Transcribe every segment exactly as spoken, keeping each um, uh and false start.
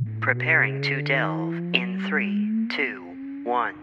Preparing to delve in three, two, one.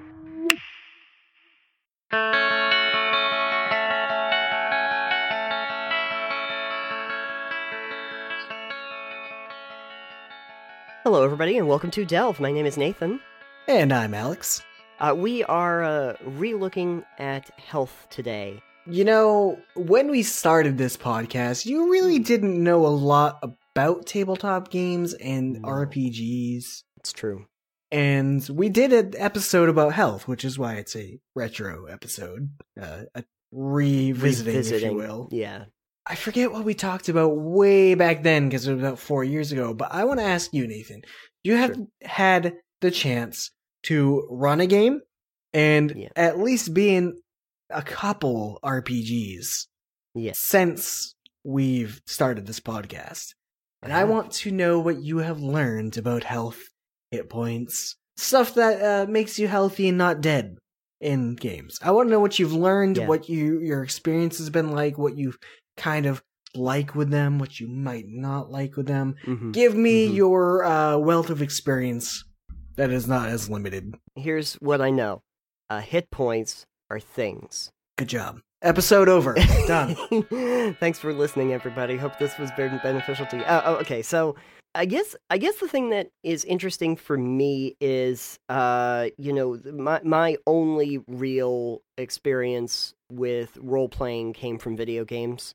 Hello, everybody, and welcome to Delve. My name is Nathan. And I'm Alex. Uh, we are uh, re-looking at health today. You know, when we started this podcast, you really didn't know a lot about tabletop games and No. R P Gs. It's true. And we did an episode about health, which is why it's a retro episode. Uh, a revisiting, Revisiting, if you will. Yeah. I forget what we talked about way back then, because it was about four years ago. But I want to ask you, Nathan, you have Sure. had the chance to run a game and Yeah. at least be in a couple R P Gs Yes. since we've started this podcast. And I have. want to know what you have learned about health, hit points, stuff that uh, makes you healthy and not dead in games. I want to know what you've learned, Yeah. what you your experience has been like, what you kind of like with them, what you might not like with them. Mhm. Give me Mhm. your uh, wealth of experience that is not as limited. Here's what I know. Uh, hit points are things. Good job. Episode over. Done. Thanks for listening, everybody. Hope this was very beneficial to you. Uh, oh, okay, so I guess I guess the thing that is interesting for me is, uh, you know, my my only real experience with role playing came from video games.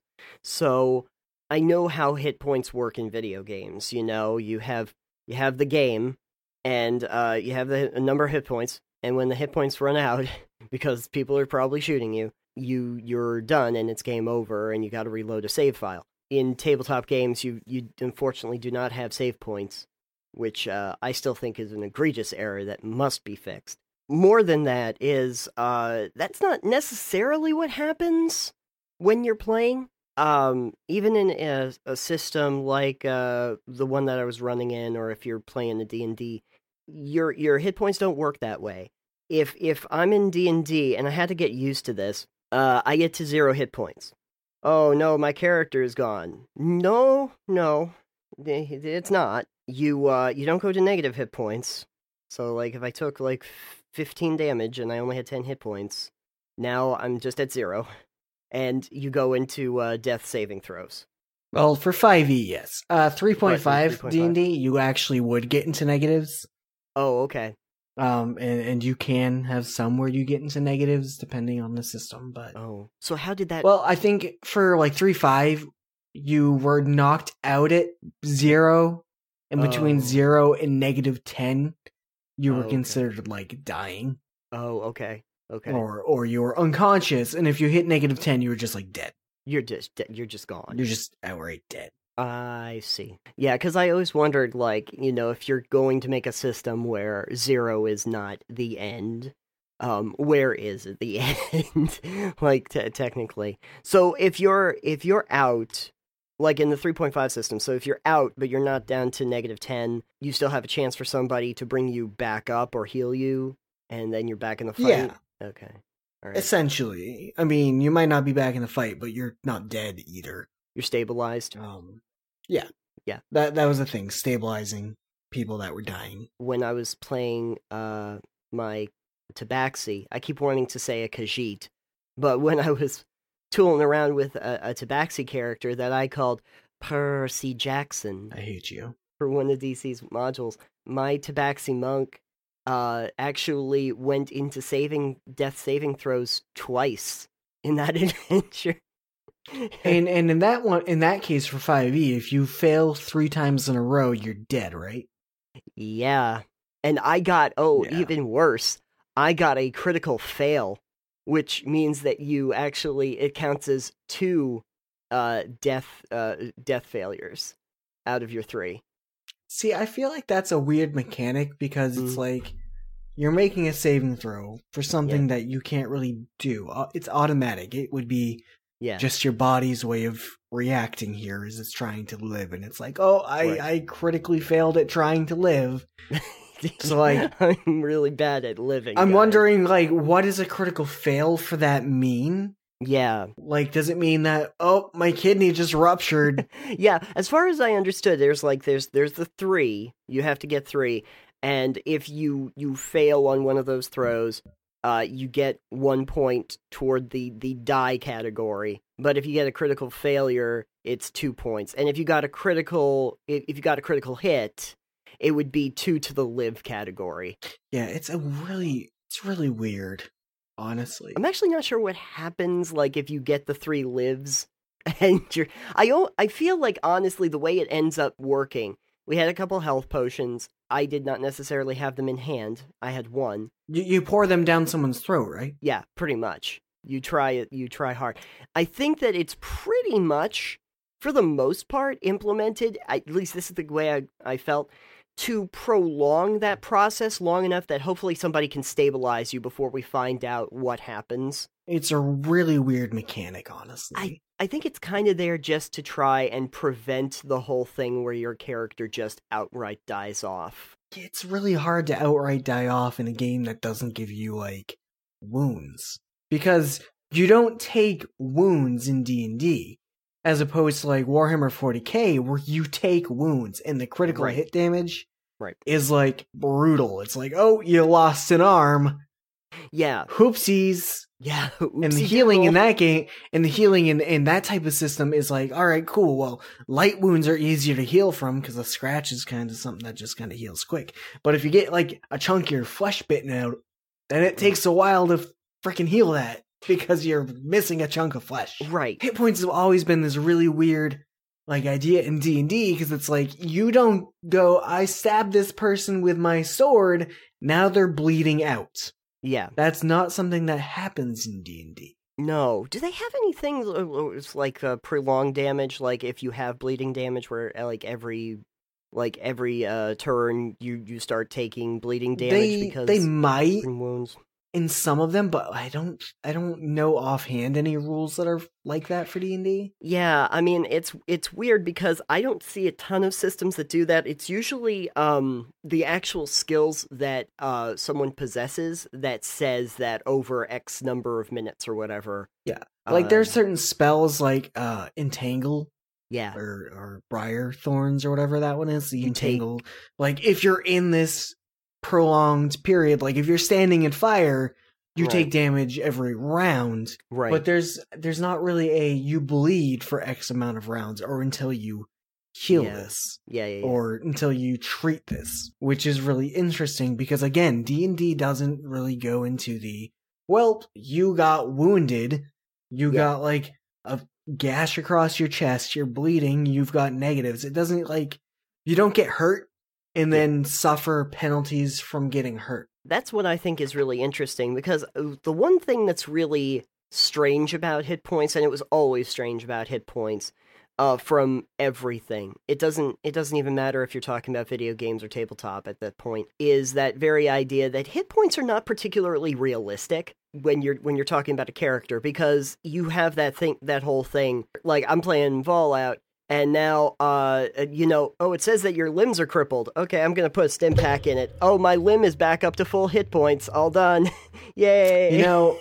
So I know how hit points work in video games. You know, you have you have the game, and uh, you have the a number of hit points, and when the hit points run out, because people are probably shooting you, you you're done and it's game over, and you got to reload a save file. In tabletop games, you you unfortunately do not have save points, which uh, I still think is an egregious error that must be fixed. More than that is uh, that's not necessarily what happens when you're playing. Um, even in a, a system like uh, the one that I was running in, or if you're playing a D and D, your your hit points don't work that way. If if I'm in D and D and I had to get used to this, uh, I get to zero hit points. Oh no, my character is gone. No, no, it's not. You uh, you don't go to negative hit points. So like if I took like fifteen damage and I only had ten hit points, now I'm just at zero. And you go into uh, death saving throws. Well, for five E, yes. Uh, three point five What, D and D, you actually would get into negatives. Oh, okay. Um, and, and you can have some where you get into negatives depending on the system, but... Oh, so how did that... Well, I think for like three five, you were knocked out at zero, and between Oh. zero and negative ten, you Oh, were okay. considered like dying, Oh, okay. Okay. or or you were unconscious, and if you hit negative ten, you were just like dead. You're just de- you're just gone. You're just outright dead. I see. Yeah, because I always wondered, like, you know, if you're going to make a system where zero is not the end, um, where is it the end? like, te- technically. So if you're if you're out, like in the three point five system, so if you're out but you're not down to negative ten, you still have a chance for somebody to bring you back up or heal you, and then you're back in the fight? Yeah. Okay. All right. Essentially. I mean, you might not be back in the fight, but you're not dead either. You're stabilized. Um, yeah. Yeah. That that was the thing, stabilizing people that were dying. When I was playing uh, my Tabaxi, I keep wanting to say a Khajiit, but when I was tooling around with a, a Tabaxi character that I called Percy Jackson I hate you. for one of D C's modules, my Tabaxi monk uh, actually went into saving death saving throws twice in that adventure. And and in that one, in that case for five E, if you fail three times in a row, you're dead, right? Yeah. And I got, oh, Yeah. even worse, I got a critical fail, which means that you actually, it counts as two uh, death uh, death failures out of your three. See, I feel like that's a weird mechanic because it's Mm. like you're making a saving throw for something that you can't really do. Uh, It's automatic. It would be Yeah. just your body's way of reacting here as it's trying to live. And it's like, oh, I, Right. I critically failed at trying to live. So, like, I'm really bad at living. I'm guys. wondering, like, what does a critical fail for that mean? Yeah. Like, does it mean that, oh, my kidney just ruptured? Yeah, as far as I understood, there's like there's there's the three. You have to get three, and if you you fail on one of those throws, uh, you get one point toward the the die category. But if you get a critical failure, it's two points. And if you got a critical if, if you got a critical hit, it would be two to the live category. Yeah, it's a really it's really weird, honestly. I'm actually not sure what happens like if you get the three lives and you're I o- I feel like honestly the way it ends up working. We had a couple health potions. I did not necessarily have them in hand. I had one. You you pour them down someone's throat, right? Yeah, pretty much. You try it, you try hard. I think that it's pretty much for the most part implemented, at least this is the way I, I felt, to prolong that process long enough that hopefully somebody can stabilize you before we find out what happens. It's a really weird mechanic, honestly. I, I think it's kind of there just to try and prevent the whole thing where your character just outright dies off. It's really hard to outright die off in a game that doesn't give you, like, wounds. Because you don't take wounds in D and D, as opposed to, like, Warhammer forty K, where you take wounds, and the critical Right. hit damage Right. is, like, brutal. It's like, oh, you lost an arm. Yeah. Hoopsies. Yeah. And the Oopsie healing in doodle. that game, and the healing in, in that type of system is like, all right, cool. Well, light wounds are easier to heal from because a scratch is kind of something that just kind of heals quick. But if you get like a chunk of your flesh bitten out, then it takes a while to freaking heal that because you're missing a chunk of flesh. Right. Hit points have always been this really weird like idea in D and D because it's like you don't go, I stabbed this person with my sword, now they're bleeding out. Yeah. That's not something that happens in D and D. No. Do they have anything it's like uh, prolonged damage? Like if you have bleeding damage, where uh, like every like every uh, turn you you start taking bleeding damage They because they might from wounds. in some of them, but I don't I don't know offhand any rules that are like that for D and D. Yeah, I mean it's it's weird because I don't see a ton of systems that do that. It's usually um the actual skills that uh someone possesses that says that over X number of minutes or whatever. Yeah. Like there's um, certain spells like uh entangle yeah. or or briar thorns or whatever that one is. The You take- entangle. Like if you're in this prolonged period, like if you're standing in fire, you Right. take damage every round. Right. But there's there's not really a you bleed for X amount of rounds or until you heal Yeah. this. yeah, yeah, yeah. Or until you treat this, which is really interesting because again, D and D doesn't really go into the, well, you got wounded, you Yeah. got like a gash across your chest, you're bleeding, you've got negatives. It doesn't like, you don't get hurt and then suffer penalties from getting hurt. That's what I think is really interesting because uh, the one thing that's really strange about hit points, and it was always strange about hit points, uh, from everything. It doesn't. It doesn't even matter if you're talking about video games or tabletop at that point. Is that very idea that hit points are not particularly realistic when you're when you're talking about a character because you have that thing, that whole thing. Like I'm playing Fallout. And now, uh, you know, oh, it says that your limbs are crippled. Okay, I'm gonna put a stim pack in it. Oh, my limb is back up to full hit points. All done. Yay! You know,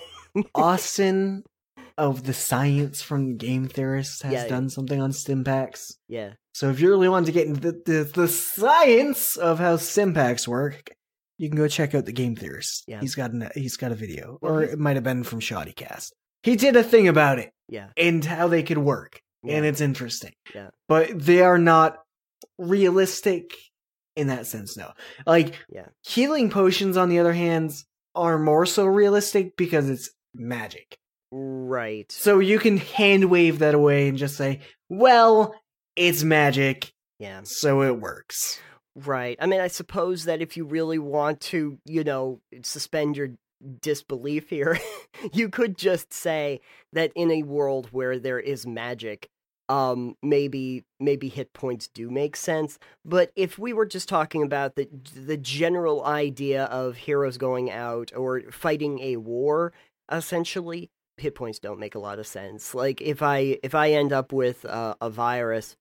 Austin of the Science from Game Theorists has Yeah. done something on Stimpaks. Yeah, So if you really want to get into the, the, the science of how Stimpaks work, you can go check out the Game Theorist. Yeah. He's got an, he's got a video, Well, or he's- it might have been from Shoddycast. He did a thing about it yeah, and how they could work, yeah. and it's interesting. Yeah. But they are not realistic in that sense. No, like Yeah. healing potions, on the other hand, are more so realistic because it's magic. Right. So you can hand wave that away and just say, "Well, it's magic." Yeah. So it works. Right. I mean, I suppose that if you really want to, you know, suspend your disbelief here, you could just say that in a world where there is magic, um, maybe maybe hit points do make sense. But if we were just talking about the the general idea of heroes going out or fighting a war, essentially, hit points don't make a lot of sense. Like if I if I end up with uh, a virus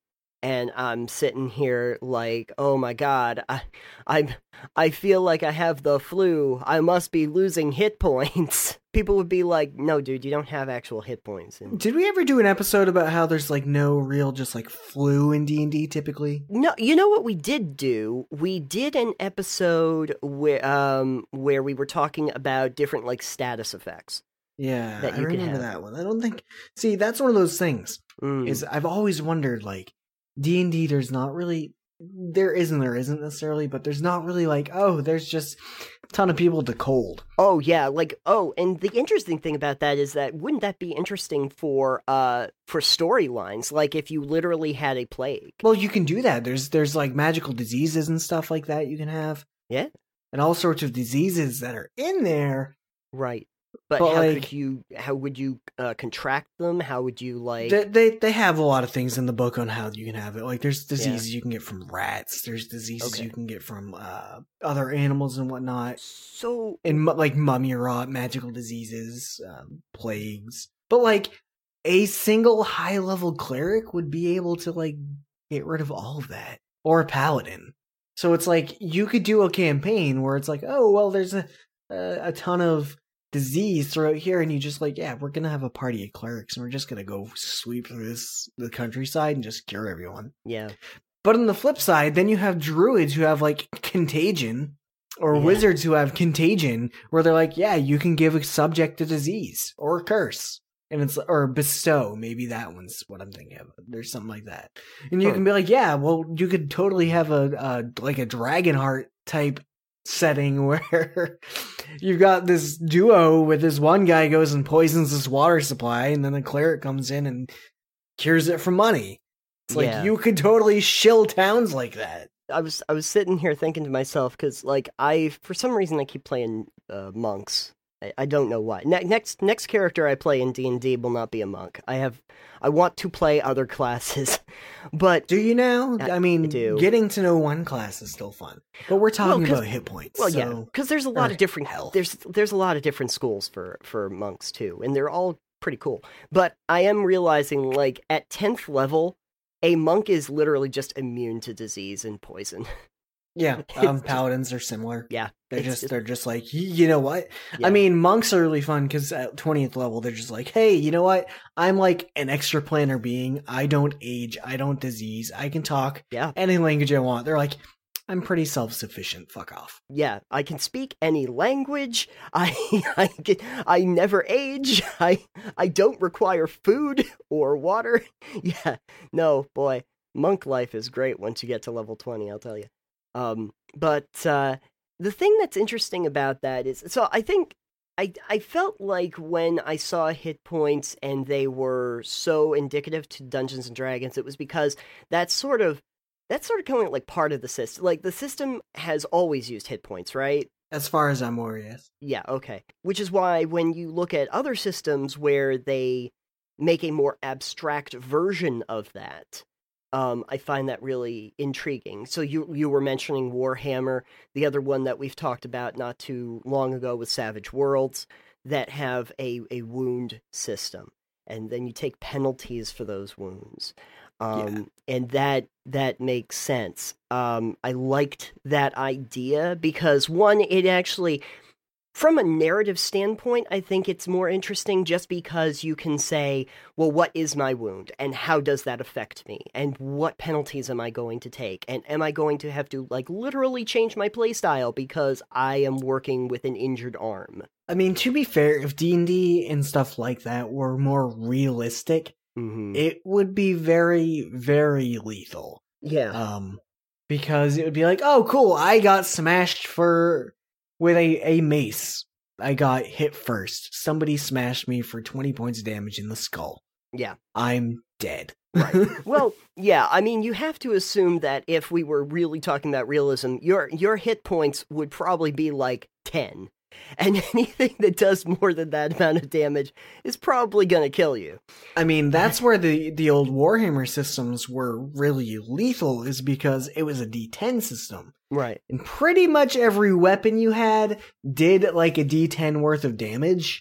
and I'm sitting here like, oh my god, I, I, I feel like I have the flu. I must be losing hit points. People would be like, no, dude, you don't have actual hit points. And Did we ever do an episode about how there's like no real just like flu in D and D typically? no, you know what we did do? We did an episode where um where we were talking about different like status effects. Yeah, That I you could remember have. that one. I don't think. See, that's one of those things. Mm. Is I've always wondered like D and D. There's not really. There is and there isn't necessarily, but there's not really like, oh, there's just a ton of people to cold. Oh yeah, like oh, and the interesting thing about that is that wouldn't that be interesting for uh for storylines? Like if you literally had a plague. Well, you can do that. There's there's like magical diseases and stuff like that you can have. Yeah. And all sorts of diseases that are in there. Right. But, But, how like- could you? How would you uh, contract them? How would you like? They, they they have a lot of things in the book on how you can have it. Like there's diseases you can get from rats. There's diseases Okay. you can get from uh, other animals and whatnot. So And mu- like mummy rot, magical diseases, um, plagues. But like a single high level cleric would be able to like get rid of all of that, or a paladin. So it's like you could do a campaign where it's like, oh well, there's a a, a ton of disease throughout here, and you just like, yeah, we're gonna have a party of clerics, and we're just gonna go sweep through this the countryside and just cure everyone. yeah, But on the flip side, then you have druids who have like contagion, or Yeah. wizards who have contagion, where they're like, yeah, you can give a subject a disease or a curse, and it's or bestow. Maybe that one's what I'm thinking of. There's something like that, and you Huh. can be like, yeah, well, you could totally have a, a like a Dragonheart type setting where you've got this duo with this one guy goes and poisons this water supply, and then the cleric comes in and cures it for money. It's like Yeah. you could totally shill towns like that. I was I was sitting here thinking to myself because like I for some reason I keep playing uh, monks. I, I don't know why. Ne- next next character I play in D and D will not be a monk. I have I want to play other classes, but Do you now? I- I mean, I do. getting to know one class is still fun, but we're talking Well, 'cause- about hit points. well, so. yeah, because there's a lot or of different health. there's there's a lot of different schools for for monks too, and they're all pretty cool. But I am realizing like at tenth level, a monk is literally just immune to disease and poison. Yeah, It's um, just- paladins are similar. Yeah, They're it's just, just- they're just like, y- you know what? Yeah. I mean, monks are really fun because at twentieth level they're just like, hey, you know what? I'm like an extra planar being. I don't age. I don't disease. I can talk Yeah. any language I want. They're like, I'm pretty self sufficient. Fuck off. Yeah, I can speak any language. I I get, I never age. I I don't require food or water. Yeah, no, boy, monk life is great once you get to level twenty, I'll tell you. Um, but uh, the thing that's interesting about that is, so I think I I felt like when I saw hit points and they were so indicative to Dungeons and Dragons, it was because that's sort of that's sort of kind of like part of the system. Like the system has always used hit points, right? As far as I'm aware, yes. Yeah, okay. Which is why when you look at other systems where they make a more abstract version of that, um, I find that really intriguing. So you you were mentioning Warhammer. The other one that we've talked about not too long ago was Savage Worlds, that have a, a wound system. And then you take penalties for those wounds. Um, and that that makes sense. Um, I liked that idea because one, it actually, from a narrative standpoint, I think it's more interesting just because you can say, well, what is my wound and how does that affect me? And what penalties am I going to take? And am I going to have to like literally change my playstyle because I am working with an injured arm? I mean, to be fair, if D and D and stuff like that were more realistic, Mm-hmm. it would be very, very lethal. Yeah. Um, because it would be like, oh, cool, I got smashed for with a, a mace. I got hit first. Somebody smashed me for twenty points of damage in the skull. Yeah. I'm dead. Right. Well, yeah, I mean, you have to assume that if we were really talking about realism, your your hit points would probably be like ten. And anything that does more than that amount of damage is probably going to kill you. I mean, that's where the, the old Warhammer systems were really lethal, is because it was a D ten system. Right. And pretty much every weapon you had did like a D ten worth of damage.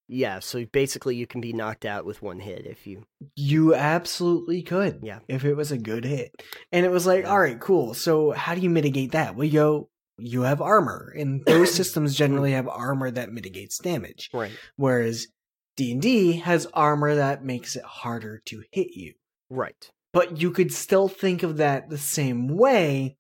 Yeah, so basically you can be knocked out with one hit if you... You absolutely could. Yeah. If it was a good hit. And it was like, Yeah. all right, cool. So how do you mitigate that? Well, you go, you have armor. And those systems generally have armor that mitigates damage. Right. Whereas D and D has armor that makes it harder to hit you. Right. But you could still think of that the same way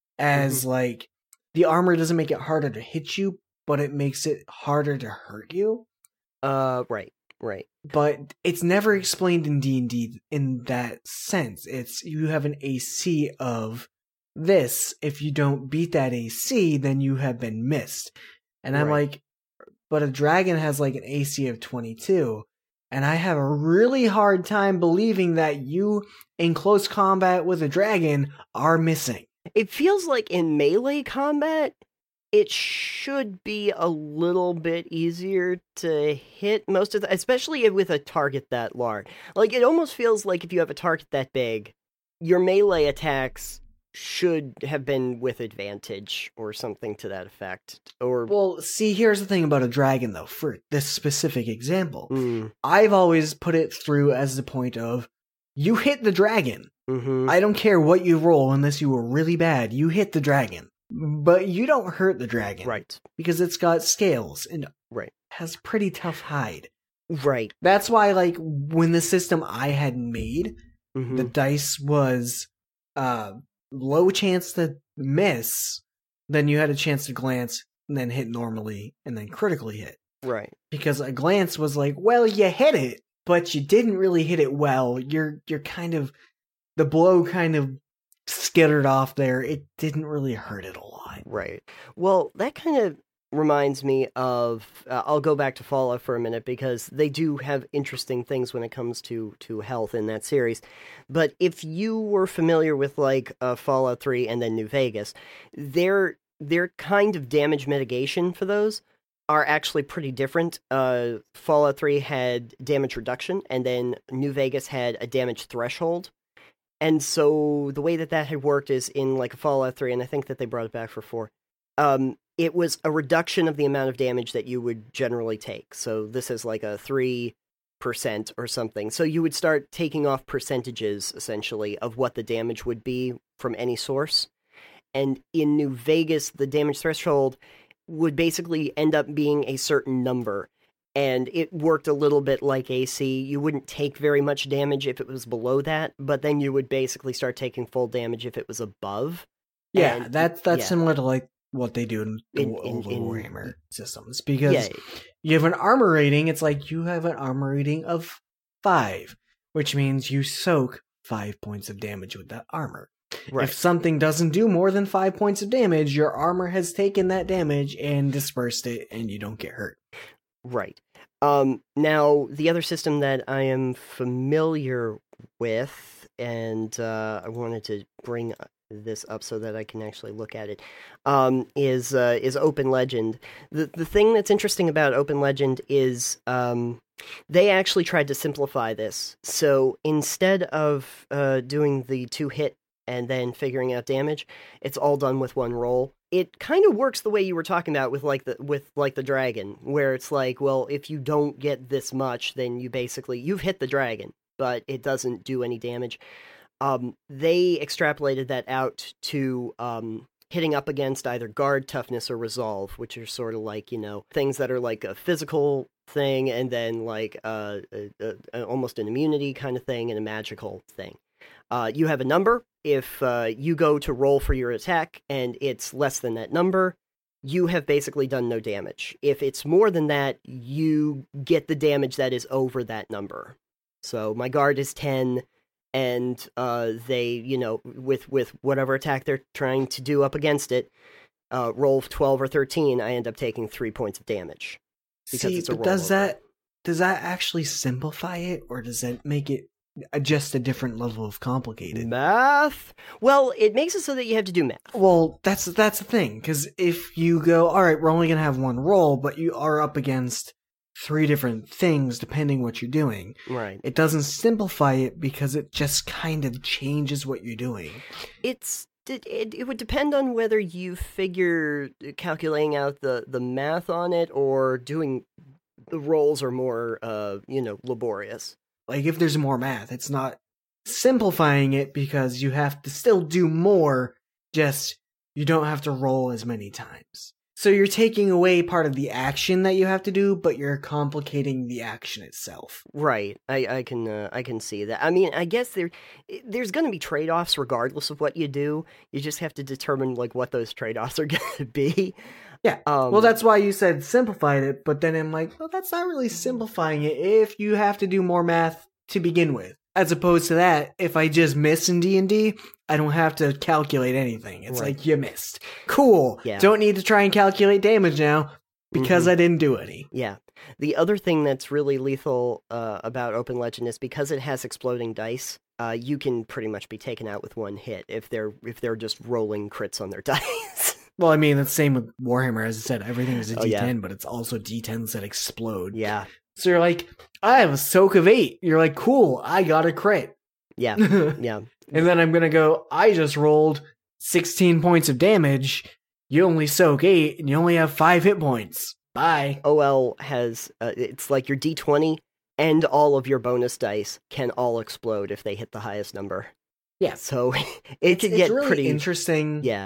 as mm-hmm. like the armor doesn't make it harder to hit you, but it makes it harder to hurt you. Uh, right, right. But it's never explained in D and D in that sense. It's you have an A C of this. If you don't beat that A C, then you have been missed. And I'm Right. like, but a dragon has like an A C of twenty-two. And I have a really hard time believing that you, in close combat with a dragon, are missing. It feels like in melee combat, it should be a little bit easier to hit most of the, especially with a target that large. Like, it almost feels like if you have a target that big, your melee attacks should have been with advantage or something to that effect. Or Well, see, here's the thing about a dragon, though, for this specific example. Mm. I've always put it through as the point of, you hit the dragon. Mm-hmm. I don't care what you roll unless you were really bad. You hit the dragon. But you don't hurt the dragon. Right. Because it's got scales and Right. has pretty tough hide. Right. That's why, like, when the system I had made, Mm-hmm. the dice was uh, low chance to miss, then you had a chance to glance and then hit normally and then critically hit. Right. Because a glance was like, well, you hit it, but you didn't really hit it well. You're you're kind of, the blow kind of skittered off there. It didn't really hurt it a lot. Right. Well, that kind of reminds me of, uh, I'll go back to Fallout for a minute because they do have interesting things when it comes to, to health in that series. But if you were familiar with like uh, Fallout three and then New Vegas, their, their kind of damage mitigation for those are actually pretty different. Uh, Fallout three had damage reduction, and then New Vegas had a damage threshold. And so the way that that had worked is in like a Fallout three, and I think that they brought it back for four, um, it was a reduction of the amount of damage that you would generally take. So this is like a three percent or something. So you would start taking off percentages, essentially, of what the damage would be from any source. And in New Vegas, the damage threshold would basically end up being a certain number. And it worked a little bit like A C. You wouldn't take very much damage if it was below that, but then you would basically start taking full damage if it was above. Yeah, And, that's that's yeah. similar to like what they do in the In- old in- in- Warhammer systems. Because Yeah, you have an armor rating, it's like you have an armor rating of five, which means you soak five points of damage with that armor. right. If something doesn't do more than five points of damage, your armor has taken that damage and dispersed it, and you don't get hurt. Right. Um, now, the other system that I am familiar with, and uh, I wanted to bring this up so that I can actually look at it, um, is uh, is Open Legend. The the thing that's interesting about Open Legend is um, they actually tried to simplify this. So instead of uh, doing the two hit and then figuring out damage, it's all done with one roll. It kind of works the way you were talking about with like the with like the dragon, where it's like, well, if you don't get this much, then you basically you've hit the dragon, but it doesn't do any damage. Um, they extrapolated that out to um, hitting up against either guard, toughness, or resolve, which are sort of like, you know, things that are like a physical thing, and then like uh, a, a, almost an immunity kind of thing, and a magical thing. Uh, you have a number. If uh, you go to roll for your attack and it's less than that number, you have basically done no damage. If it's more than that, you get the damage that is over that number. So my guard is ten, and uh, they, you know, with, with whatever attack they're trying to do up against it, uh, roll twelve or thirteen, I end up taking three points of damage. Because See, it's a but does rollover. that does that actually simplify it, or does that make it just a different level of complicated? Math? Well, it makes it so that you have to do math. Well, that's that's the thing, because if you go, all right, we're only going to have one roll, but you are up against three different things depending what you're doing. Right. It doesn't simplify it because it just kind of changes what you're doing. It's it, it, it would depend on whether you figure calculating out the, the math on it or doing the rolls are more, uh, you know, laborious. Like, if there's more math, it's not simplifying it because you have to still do more, just you don't have to roll as many times. So you're taking away part of the action that you have to do, but you're complicating the action itself. Right. I, I can uh, I can see that. I mean, I guess there there's going to be trade-offs regardless of what you do. You just have to determine like what those trade-offs are going to be. Yeah. Um, well, that's why you said simplified it, but then I'm like, well, that's not really simplifying it if you have to do more math to begin with. As opposed to that, if I just miss in D and D, I don't have to calculate anything. It's Right. like, you missed. Cool. Yeah. Don't need to try and calculate damage now because Mhm. I didn't do any. Yeah. The other thing that's really lethal uh, about Open Legend is because it has exploding dice. Uh, you can pretty much be taken out with one hit if they're if they're just rolling crits on their dice. Well, I mean, it's the same with Warhammer. As I said, everything is a Oh, D ten, yeah. but it's also D tens that explode. yeah. So you're like, I have a soak of eight. You're like, cool, I got a crit. Yeah. and Yeah. then I'm going to go, I just rolled sixteen points of damage. You only soak eight, and you only have five hit points. Bye. O L has uh, it's like your D twenty and all of your bonus dice can all explode if they hit the highest number. Yeah. So it It's, could it's get really pretty interesting yeah.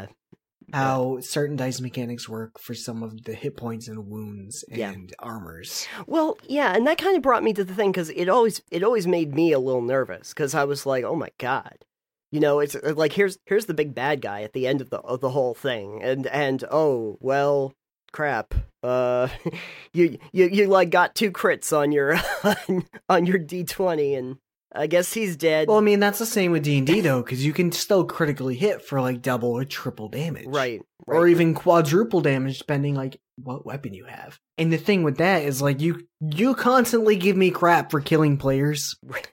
how certain dice mechanics work for some of the hit points and wounds and Yeah. armors. Well, yeah, and that kind of brought me to the thing because it always it always made me a little nervous because I was like, oh my god, you know, it's uh, like here's here's the big bad guy at the end of the of the whole thing, and and oh well, crap, uh, you you you like got two crits on your on, on your D twenty, and I guess he's dead. Well, I mean, that's the same with D and D, though, because you can still critically hit for, like, double or triple damage. right, right, Or even quadruple damage, depending, like, what weapon you have. And the thing with that is, like, you you constantly give me crap for killing players.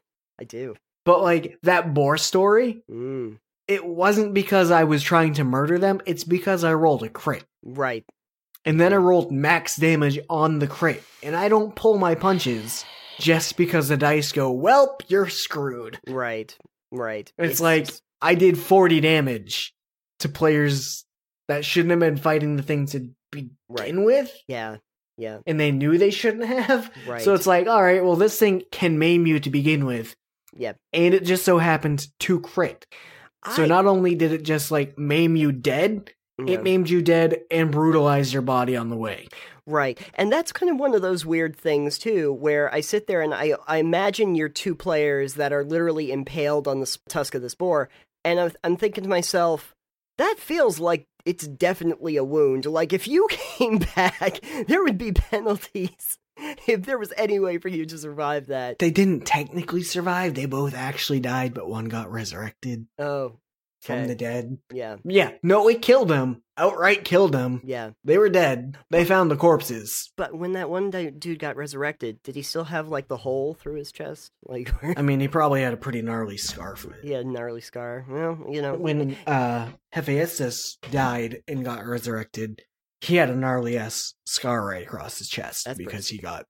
I do. But, like, that boar story, Mm, it wasn't because I was trying to murder them, it's because I rolled a crit. right. And then I rolled max damage on the crit. And I don't pull my punches just because the dice go, welp, you're screwed. Right, right. It's, like, I did forty damage to players that shouldn't have been fighting the thing to begin Right. with, yeah, yeah, and they knew they shouldn't have. right. So it's like, alright, well, this thing can maim you to begin with, yeah. and it just so happened to crit. So I- not only did it just, like, maim you dead, yeah. it maimed you dead and brutalized your body on the way. Right. And that's kind of one of those weird things, too, where I sit there and I, I imagine your two players that are literally impaled on the s- tusk of this boar, and I'm, I'm thinking to myself, that feels like it's definitely a wound. Like, if you came back, there would be penalties if there was any way for you to survive that. They didn't technically survive, they both actually died, but one got resurrected Oh, from okay. the dead. Yeah, Yeah, no, it killed them. Outright killed them. yeah. They were dead. They found the corpses. But when that one di- dude got resurrected, did he still have, like, the hole through his chest? Like, I mean, he probably had a pretty gnarly scar from it. he had a gnarly scar. Well, you know. When uh, Hephaestus died and got resurrected, he had a gnarly ass scar right across his chest That's because pretty- he got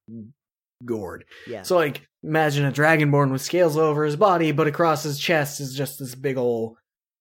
gored. Yeah. So, like, imagine a dragonborn with scales over his body, but across his chest is just this big ol'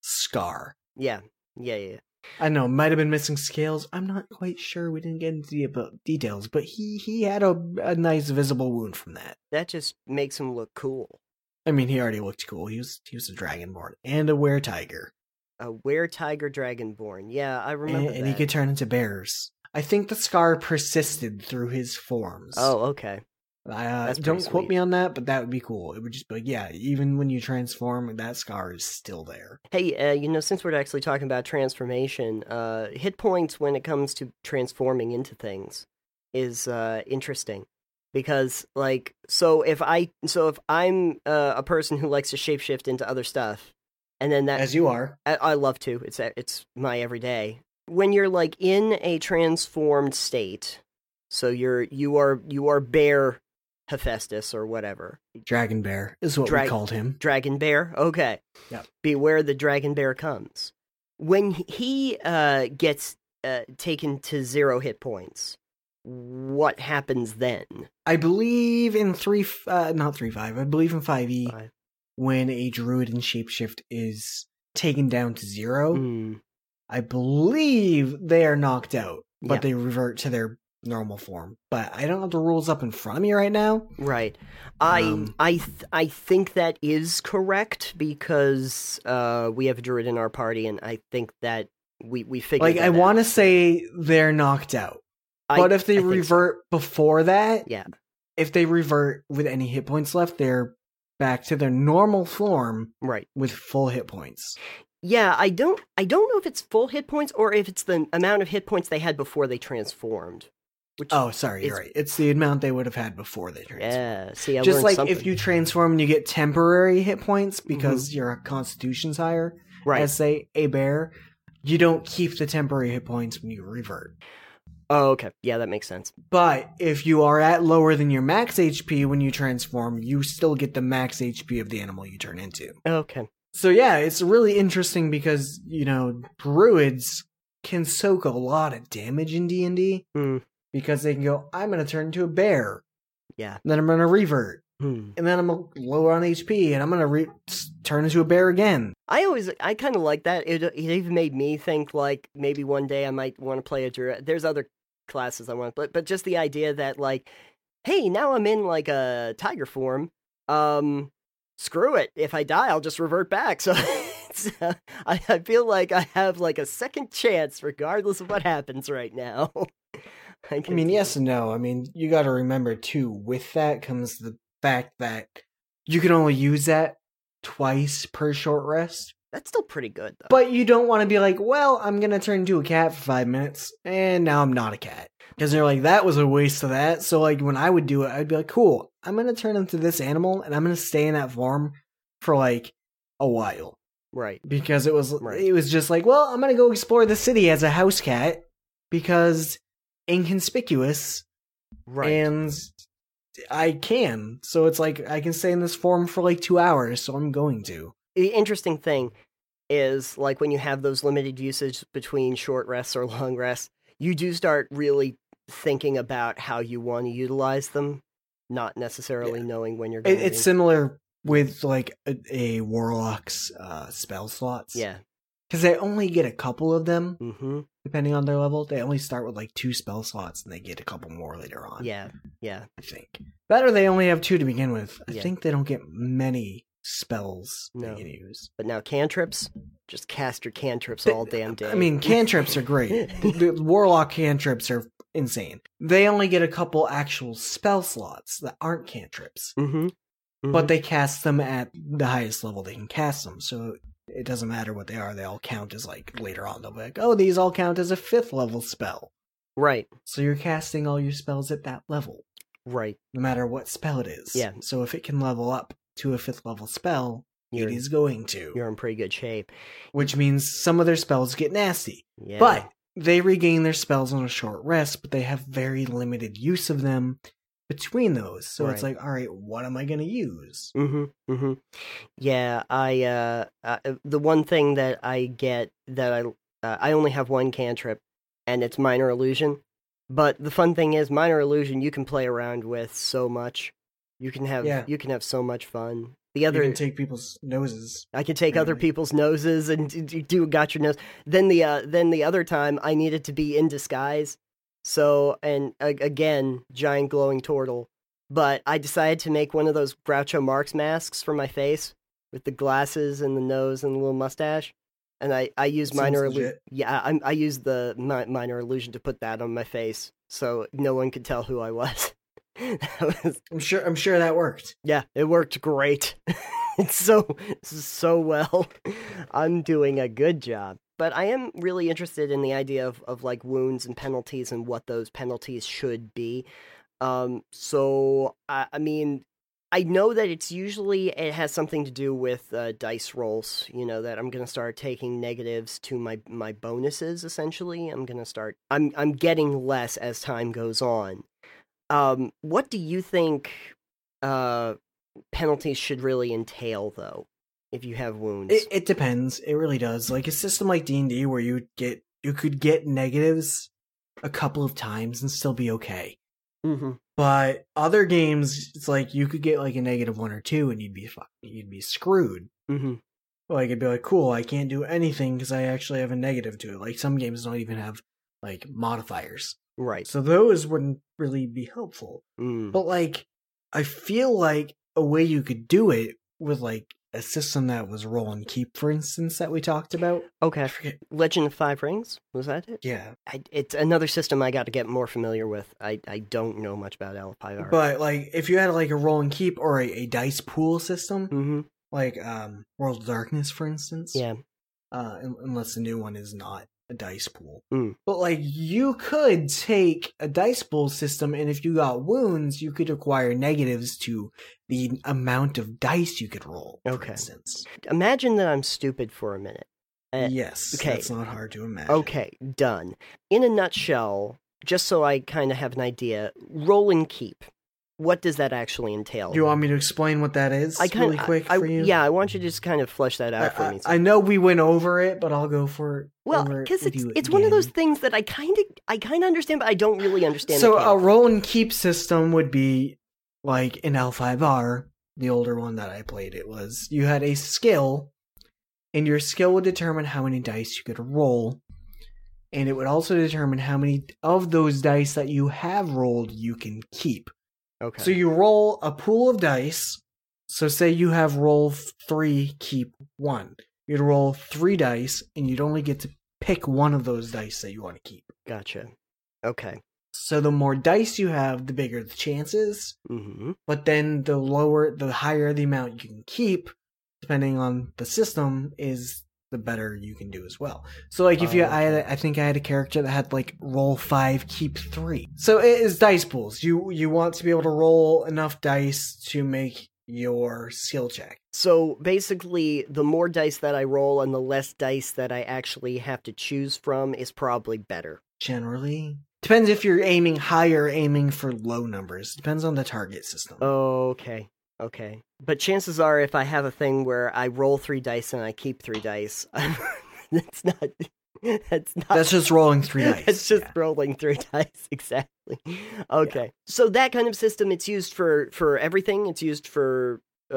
scar. Yeah. Yeah, yeah, yeah. I know, might have been missing scales. I'm not quite sure. We didn't get into the about details, but he he had a, a nice visible wound from that. That just makes him look cool. I mean, he already looked cool. He was he was a dragonborn and a were tiger, A were tiger dragonborn. Yeah, I and, remember and that. he could turn into bears. I think the scar persisted through his forms. Oh, okay. uh, that's don't pretty quote sweet. me on that, but that would be cool. It would just be like, yeah, even when you transform, that scar is still there. Hey, uh, you know, since we're actually talking about transformation, uh, hit points when it comes to transforming into things is uh, interesting. Because, like, so if I, so if I'm uh, a person who likes to shapeshift into other stuff, and then that, As you are. I, I love to. It's it's my everyday. When you're like in a transformed state, so you're you are you are bear Hephaestus or whatever. Dragon bear is what Drag- we called him. Dragon bear. Okay. Yep. Beware the dragon bear comes. When he uh, gets uh, taken to zero hit points, what happens then? I believe in three, uh, not three five. I believe in five E. Five. When a druid in shapeshift is taken down to zero, Mm, I believe they are knocked out, but Yeah. they revert to their normal form. But I don't have the rules up in front of me right now. Right. I Um, I th- I think that is correct because uh, we have a druid in our party, and I think that we we figured Like, that I want to out. say they're knocked out. I- But if they I think so. revert before that, Yeah. if they revert with any hit points left, they're back to their normal form Right. with full hit points. Yeah, I don't I don't know if it's full hit points or if it's the amount of hit points they had before they transformed. Which Oh, sorry, you're It's- right. It's the amount they would have had before they transformed. yeah, see, I Just learned like something. if you transform and you get temporary hit points because your constitution's higher, right. as say a bear, you don't keep the temporary hit points when you revert. Oh, okay. Yeah, that makes sense. But if you are at lower than your max H P when you transform, you still get the max H P of the animal you turn into. Okay. So yeah, it's really interesting because, you know, druids can soak a lot of damage in D and D Hmm. because they can go, I'm going to turn into a bear, Yeah. then I'm going to revert, Hmm. and then I'm lower on H P, and I'm going to re- turn into a bear again. I always, I kind of like that. It, it even made me think like maybe one day I might want to play a druid. There's other classes I want, but but just the idea that like, hey, now I'm in like a tiger form. Um, screw it. If I die, I'll just revert back. So it's, uh, I I feel like I have like a second chance, regardless of what happens right now. I, I can- mean, yes and no. I mean, you got to remember too, with that comes the fact that you can only use that twice per short rest. that's still pretty good though. But you don't want to be like, well, I'm going to turn into a cat for five minutes, and now I'm not a cat. Because they're like, that was a waste of that. So, like, when I would do it, I'd be like, cool, I'm going to turn into this animal, and I'm going to stay in that form for, like, a while. right. Because it was, Right. it was just like, well, I'm going to go explore the city as a house cat, because inconspicuous, Right. and I can. So it's like, I can stay in this form for, like, two hours, so I'm going to. The interesting thing is like when you have those limited usage between short rests or long rests, you do start really thinking about how you want to utilize them, not necessarily Yeah. knowing when you're going It, it's to. similar with like a, a warlock's uh, spell slots. Yeah. Because they only get a couple of them, Mm-hmm. depending on their level. They only start with like two spell slots, and they get a couple more later on. Yeah. Yeah. I think. That or they only have two to begin with. I Yeah. think they don't get many spells No. they can use. But now cantrips, just cast your cantrips all damn day. I mean, cantrips are great. the, the warlock cantrips are insane. They only get a couple actual spell slots that aren't cantrips. Mm-hmm. But they cast them at the highest level they can cast them, so it doesn't matter what they are. They all count as, like, later on, they'll be like, oh, these all count as a fifth level spell. right. So you're casting all your spells at that level, Right. no matter what spell it is. Yeah. So if it can level up to a fifth level spell, You're, it is going to. you're in pretty good shape. Which means some of their spells get nasty. Yeah. But they regain their spells on a short rest, but they have very limited use of them between those. So it's Right. like, all right, what am I going to use? Mm-hmm. Mm-hmm. Yeah, I uh, uh the one thing that I get that I uh, I only have one cantrip, and it's minor illusion. But the fun thing is, minor illusion you can play around with so much. You can have Yeah. you can have so much fun. The You other can take people's noses. I can take other apparently. people's noses and d- d- do got your nose. Then the uh, then the other time I needed to be in disguise. So and uh, again, giant glowing turtle. But I decided to make one of those Groucho Marx masks for my face with the glasses and the nose and the little mustache. And I I use Seems minor illusion. legit. Yeah, I I used the mi- minor illusion to put that on my face, so no one could tell who I was. That was I'm sure. I'm sure that worked. yeah, it worked great. It's so so well. I'm doing a good job. But I am really interested in the idea of, of like wounds and penalties and what those penalties should be. Um, so I, I mean, I know that it's usually it has something to do with uh, dice rolls. You know that I'm gonna start taking negatives to my my bonuses. Essentially, I'm gonna start. I'm I'm getting less as time goes on. Um, what do you think uh, penalties should really entail, though, if you have wounds? It, it depends. It really does. Like a system like D and D, where you get you could get negatives a couple of times and still be okay. Mm-hmm. But other games, it's like you could get like a negative one or two, and you'd be fu- you'd be screwed. Mm-hmm. Like it'd be like, cool, I can't do anything because I actually have a negative to it. Like some games don't even have like modifiers. Right. So those wouldn't really be helpful. Mm. But like, I feel like a way you could do it with like a system that was roll and keep, for instance, that we talked about. Okay. I forget. Legend of Five Rings? Was that it? Yeah. I, it's another system I got to get more familiar with. I, I don't know much about L F I R. But like, if you had like a roll and keep or a, a dice pool system, Mm-hmm. like um, World of Darkness, for instance. Yeah. Uh, unless the new one is not a dice pool. Mm. But like, you could take a dice pool system, and if you got wounds, you could acquire negatives to the amount of dice you could roll, for Okay. instance. Imagine that I'm stupid for a minute. Uh, yes, okay. that's not hard to imagine. Okay, done. In a nutshell, just so I kind of have an idea, roll and keep. What does that actually entail? Do you want me to explain what that is I kinda, really quick I, for you? Yeah, I want you to just kind of flesh that out I, for I, me. I know we went over it, but I'll go for it. Well, because it's it's one of those things that I kind of I kind of understand, but I don't really understand. So a roll and keep system would be like in L five R, the older one that I played. It was you had a skill, and your skill would determine how many dice you could roll, and it would also determine how many of those dice that you have rolled you can keep. Okay. So you roll a pool of dice. So say you have roll three, keep one. You'd roll three dice, and you'd only get to pick one of those dice that you want to keep. Gotcha. Okay. So the more dice you have, the bigger the chances. Mm-hmm. But then the lower, the higher the amount you can keep, depending on the system, is the better you can do as well. So like if you, Oh, I had, a, I think I had a character that had like roll five, keep three. So it is dice pools. You you want to be able to roll enough dice to make your skill check. So basically, the more dice that I roll and the less dice that I actually have to choose from is probably better. Generally. Depends if you're aiming high or aiming for low numbers. Depends on the target system. Okay. Okay. But chances are, if I have a thing where I roll three dice and I keep three dice, that's not. That's not. That's just rolling three dice. It's just yeah. rolling three dice, exactly. Okay. Yeah. So that kind of system, it's used for, for everything. It's used for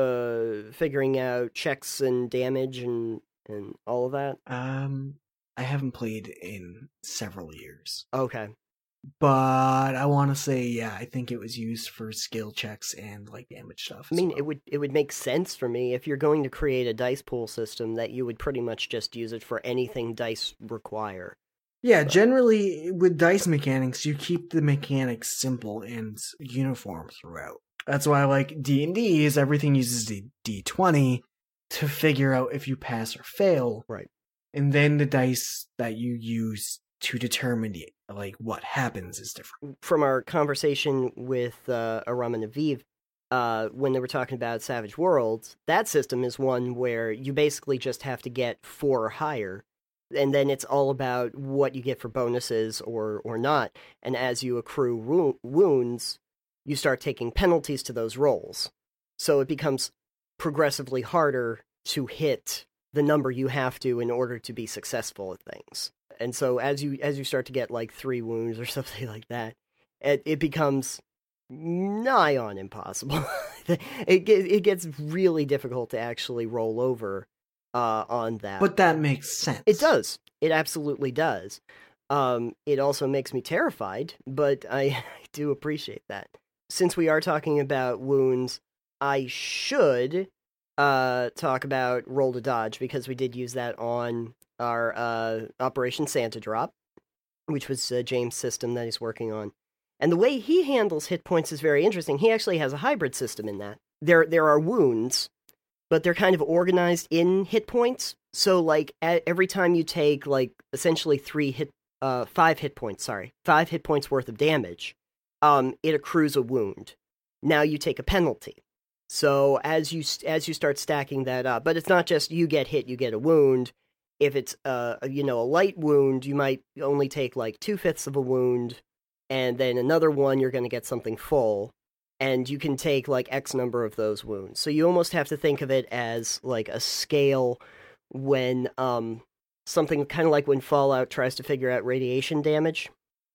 uh, figuring out checks and damage and, and all of that. Um, I haven't played in several years. Okay. But I want to say, yeah, I think it was used for skill checks and like damage stuff. I mean, well. it would it would make sense for me if you're going to create a dice pool system that you would pretty much just use it for anything dice require. Yeah, but... generally with dice mechanics, you keep the mechanics simple and uniform throughout. That's why, like D and D, is everything uses the D twenty to figure out if you pass or fail. Right. And then the dice that you use to determine the, like what happens is different. From our conversation with uh, Aram and Aviv, uh, when they were talking about Savage Worlds, that system is one where you basically just have to get four or higher, and then it's all about what you get for bonuses or, or not. And as you accrue wo- wounds, you start taking penalties to those rolls. So it becomes progressively harder to hit the number you have to in order to be successful at things. And so as you as you start to get like three wounds or something like that, it, it becomes nigh on impossible. it it gets really difficult to actually roll over uh, on that. But that makes sense. It does. It absolutely does. Um, it also makes me terrified, but I, I do appreciate that. Since we are talking about wounds, I should uh, talk about roll to dodge, because we did use that on our uh, Operation Santa Drop, which was uh, James' system that he's working on. And the way he handles hit points is very interesting. He actually has a hybrid system in that. There there are wounds, but they're kind of organized in hit points. So, like, at every time you take, like, essentially three hit, uh, five hit points, sorry, five hit points worth of damage, um, it accrues a wound. Now you take a penalty. So as you as you start stacking that up, but it's not just you get hit, you get a wound. If it's uh you know a light wound, you might only take like two fifths of a wound, and then another one you're going to get something full, and you can take like X number of those wounds. So you almost have to think of it as like a scale when um something kind of like when Fallout tries to figure out radiation damage.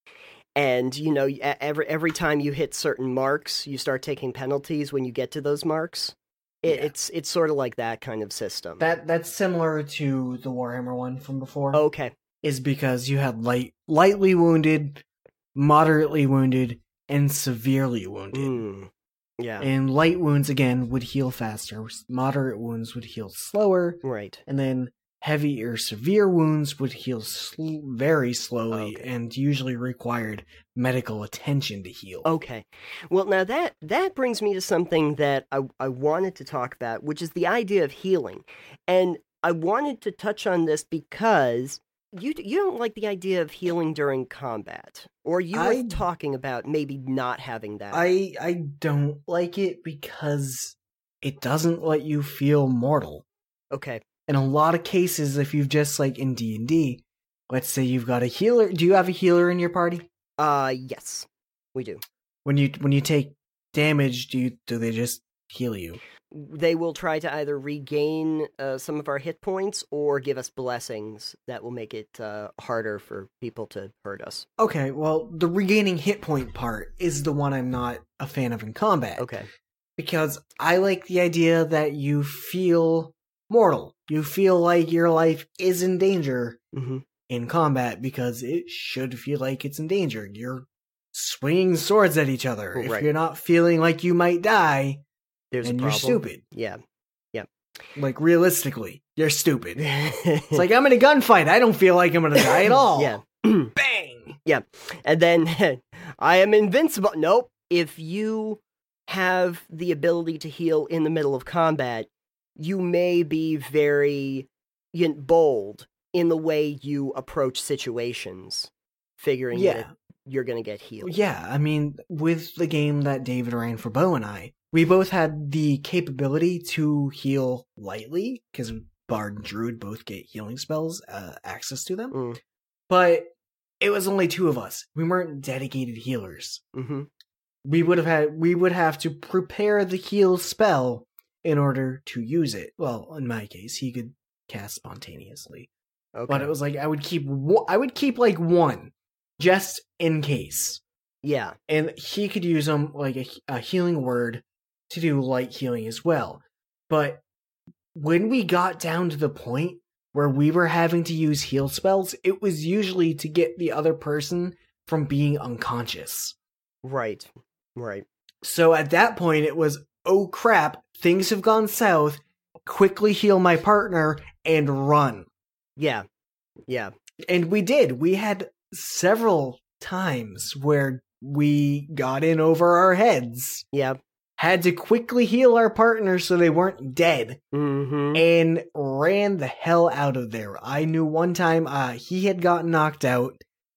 And, you know, every every time you hit certain marks, you start taking penalties when you get to those marks. It, yeah. It's it's sort of like that kind of system. That That's similar to the Warhammer one from before. Okay. Is because you had light lightly wounded, moderately wounded, and severely wounded. Mm. Yeah. And light wounds, again, would heal faster. Moderate wounds would heal slower. Right. And then heavy or severe wounds would heal sl- very slowly Okay. and usually required medical attention to heal. Okay. Well, now that that brings me to something that I, I wanted to talk about, which is the idea of healing. And I wanted to touch on this because you you don't like the idea of healing during combat, or you were I- talking about maybe not having that. I I don't like it because it doesn't let you feel mortal. Okay. In a lot of cases, if you've just like in D and D, let's say you've got a healer. Do you have a healer in your party? Uh, yes, we do. When you when you take damage, do you do they just heal you? They will try to either regain uh, some of our hit points or give us blessings that will make it uh, harder for people to hurt us. Okay, well, the regaining hit point part is the one I'm not a fan of in combat. Okay. Because I like the idea that you feel mortal. You feel like your life is in danger Mm-hmm. in combat because it should feel like it's in danger. You're swinging swords at each other. Right. If you're not feeling like you might die, There's then a you're problem. stupid. Yeah. Like, realistically, you're stupid. it's It's like, I'm in a gunfight. I don't feel like I'm going to die at all. Yeah. Bang! And then I am invincible. Nope. If you have the ability to heal in the middle of combat, you may be very you know, bold in the way you approach situations, figuring Yeah. that you're going to get healed. Yeah, I mean, with the game that David ran for Bo and I, we both had the capability to heal lightly, because Bard and Druid both get healing spells, uh, access to them. Mm. But it was only two of us. We weren't dedicated healers. Mm-hmm. We would have had we would have to prepare the heal spell in order to use it. Well, in my case, he could cast spontaneously. Okay. But it was like I would keep one, I would keep like one just in case. Yeah. And he could use them like a, a healing word to do light healing as well. But when we got down to the point where we were having to use heal spells, it was usually to get the other person from being unconscious. Right. Right. So at that point, it was, oh crap, things have gone south. Quickly heal my partner and run. Yeah. Yeah. And we did. We had several times where we got in over our heads. Yeah. Had to quickly heal our partners so they weren't dead, Mm-hmm. and ran the hell out of there. I knew one time uh, he had gotten knocked out.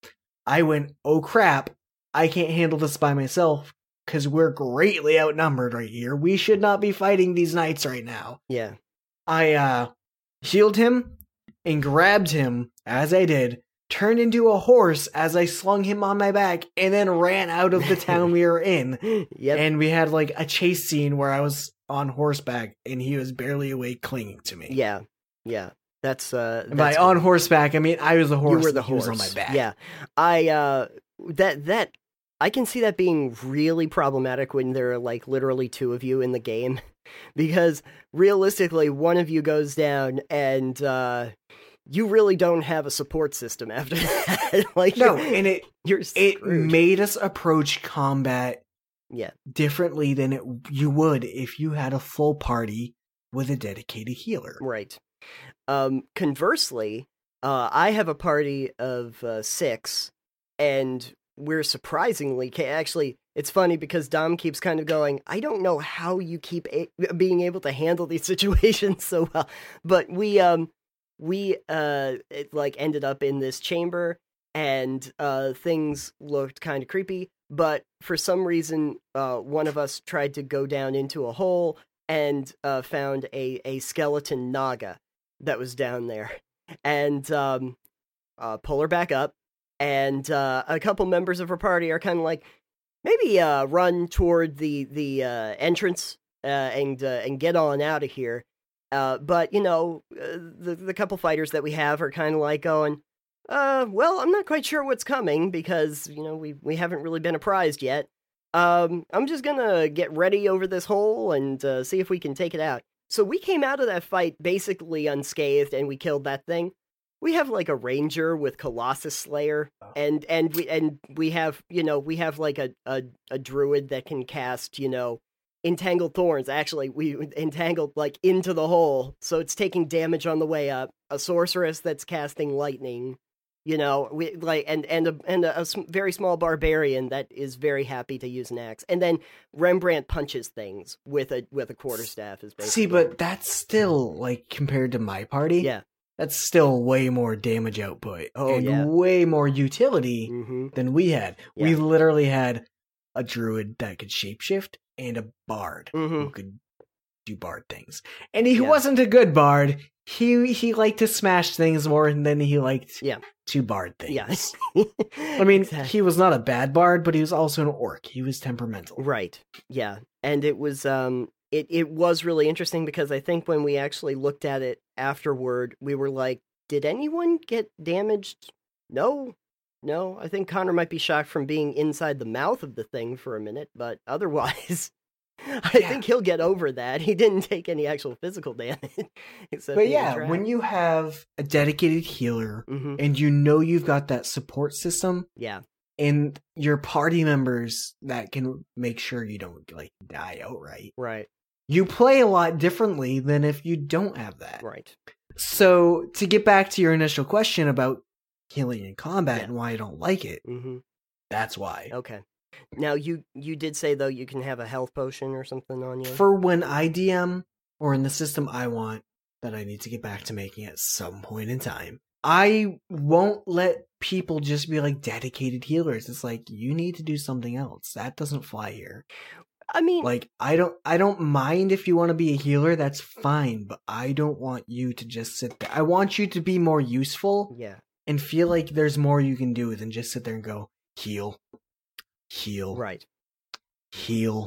I went, oh crap, I can't handle this by myself because we're greatly outnumbered right here. We should not be fighting these knights right now. Yeah. I uh, healed him and grabbed him as I did, turned into a horse as I slung him on my back, and then ran out of the town we were in. Yep. And we had like a chase scene where I was on horseback and he was barely awake clinging to me. Yeah. Yeah. That's uh And by that's on horseback, I mean I was the horse. You were the and he horse was on my back. Yeah. I uh that that I can see that being really problematic when there are like literally two of you in the game. Because realistically one of you goes down and uh you really don't have a support system after that. Like No, and it you're it screwed. made us approach combat Yeah. differently than it you would if you had a full party with a dedicated healer. Right. Um, conversely, uh, I have a party of uh, six, and we're surprisingly ca- actually. It's funny because Dom keeps kind of going, I don't know how you keep a- being able to handle these situations so well, but we um we uh it, like ended up in this chamber, and uh things looked kind of creepy. But for some reason, uh, one of us tried to go down into a hole and uh, found a, a skeleton Naga that was down there, and um, uh, pull her back up. And uh, a couple members of her party are kind of like, maybe uh, run toward the the uh, entrance uh, and uh, and get on out of here. Uh, but you know, uh, the the couple fighters that we have are kind of like going, Uh, well, I'm not quite sure what's coming because, you know, we, we haven't really been apprised yet. Um, I'm just gonna get ready over this hole and uh, see if we can take it out. So we came out of that fight basically unscathed and we killed that thing, we have like a ranger with Colossus Slayer, and and we and we have you know we have like a a, a druid that can cast you know entangled thorns. Actually, we entangled like into the hole, so it's taking damage on the way up. A sorceress that's casting lightning. You know, we like and and a and a, a very small barbarian that is very happy to use an axe, and then Rembrandt punches things with a with a quarterstaff. Is basically See, but that's still like compared to my party. yeah, That's still way more damage output Oh, and yeah. way more utility mm-hmm. than we had. Yeah. We literally had a druid that could shapeshift and a bard Mhm. who could do bard things. And he Yeah. wasn't a good bard. He he liked to smash things more than he liked Yeah. to bard things. yeah. I mean, Exactly. he was not a bad bard, but he was also an orc. He was temperamental. Right. Yeah. And it was um it, it was really interesting because I think when we actually looked at it afterward, we were like, did anyone get damaged? No. No. I think Connor might be shocked from being inside the mouth of the thing for a minute, but otherwise I Yeah. think he'll get over that. He didn't take any actual physical damage. except But being yeah, trapped. when you have a dedicated healer Mhm. and you know you've got that support system, Yeah. and your party members that can make sure you don't like die outright. Right. You play a lot differently than if you don't have that. Right. So to get back to your initial question about healing in combat Yeah. and why I don't like it, Mhm. that's why. Okay. Now you you did say though you can have a health potion or something on you. For when I D M or in the system I want that I need to get back to making at some point in time, I won't let people just be like dedicated healers. It's like you need to do something else. That doesn't fly here. I mean, Like I don't I don't mind if you want to be a healer, that's fine, but I don't want you to just sit there. I want you to be more useful yeah. and feel like there's more you can do than just sit there and go heal. Heal. Right. Heal.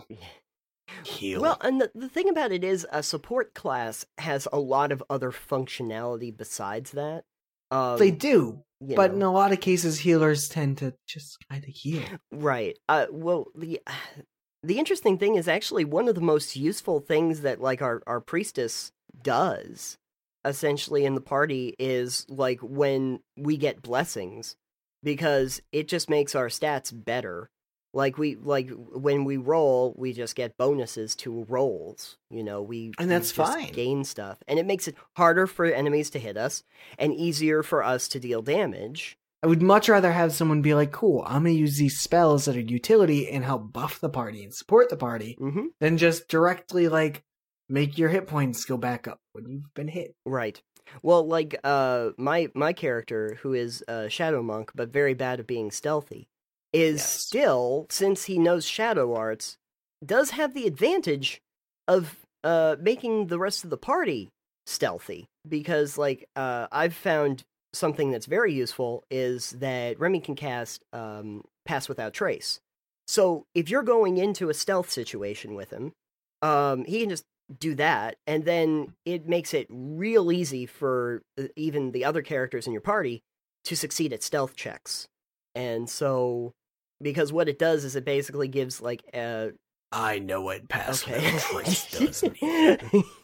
Heal. Well, and the, the thing about it is a support class has a lot of other functionality besides that. Um, they do, you but know. in a lot of cases healers tend to just kind of heal. Right. Uh, well, the the interesting thing is actually one of the most useful things that like our, our priestess does essentially in the party is like when we get blessings, because it just makes our stats better. Like we like when we roll, we just get bonuses to rolls. You know, we And that's we just fine. gain stuff, and it makes it harder for enemies to hit us and easier for us to deal damage. I would much rather have someone be like, cool, I'm going to use these spells that are utility and help buff the party and support the party Mm-hmm. than just directly like make your hit points go back up when you've been hit. Right. Well, like uh, my my character, who is a shadow monk but very bad at being stealthy, is Yes. still, since he knows shadow arts, does have the advantage of uh, making the rest of the party stealthy. Because, like, uh, I've found something that's very useful is that Remy can cast um, Pass Without Trace. So if you're going into a stealth situation with him, um, he can just do that, and then it makes it real easy for uh, even the other characters in your party to succeed at stealth checks. And so, because what it does is it basically gives like a I know what pass okay, without trace does. Man.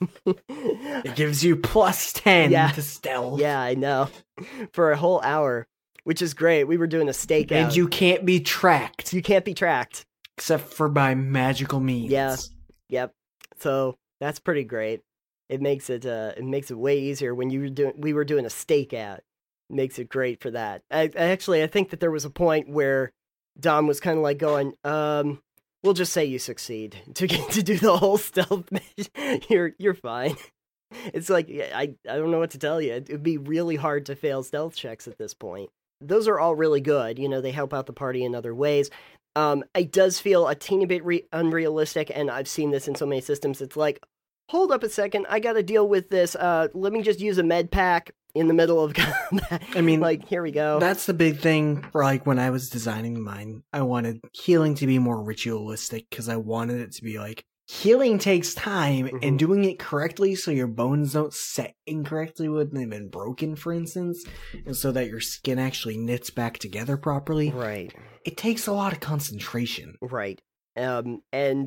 It gives you plus ten Yeah. to stealth. yeah, I know, for a whole hour, which is great. We were doing a stakeout. And you can't be tracked you can't be tracked. except for by magical means. Yeah. Yep. So that's pretty great. It makes it uh, it makes it way easier when you were doing we were doing a stakeout. Makes it great for that. I, I actually I think that there was a point where Dom was kind of like going, um, we'll just say you succeed to get to do the whole stealth mission. You're you're fine. It's like I I don't know what to tell you. It would be really hard to fail stealth checks at this point. Those are all really good. You know, they help out the party in other ways. Um, it does feel a teeny bit re- unrealistic, and I've seen this in so many systems. It's like, hold up a second, I got to deal with this. Uh, let me just use a med pack in the middle of combat. I mean, like, here we go. That's the big thing for like when I was designing mine. I wanted healing to be more ritualistic because I wanted it to be like healing takes time Mhm. and doing it correctly so your bones don't set incorrectly when they've been broken, for instance, and so that your skin actually knits back together properly. Right, It takes a lot of concentration. right. Um, and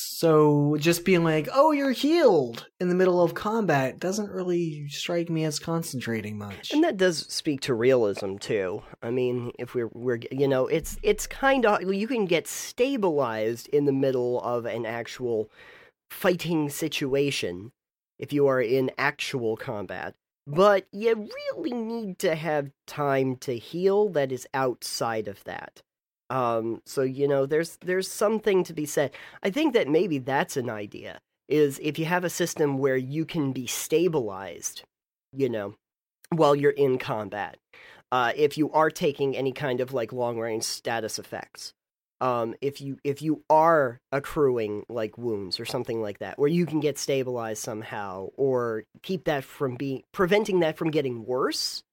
So just being like, oh, you're healed in the middle of combat doesn't really strike me as concentrating much. and that does speak to realism too. I mean, if we're we're you know, it's it's kind of you can get stabilized in the middle of an actual fighting situation if you are in actual combat. But you really need to have time to heal that is outside of that. Um, so you know, there's there's something to be said. I think that maybe that's an idea. Is if you have a system where you can be stabilized, you know, while you're in combat. Uh, if you are taking any kind of like long range status effects. Um, if you if you are accruing like wounds or something like that, where you can get stabilized somehow, or keep that from being preventing that from getting worse.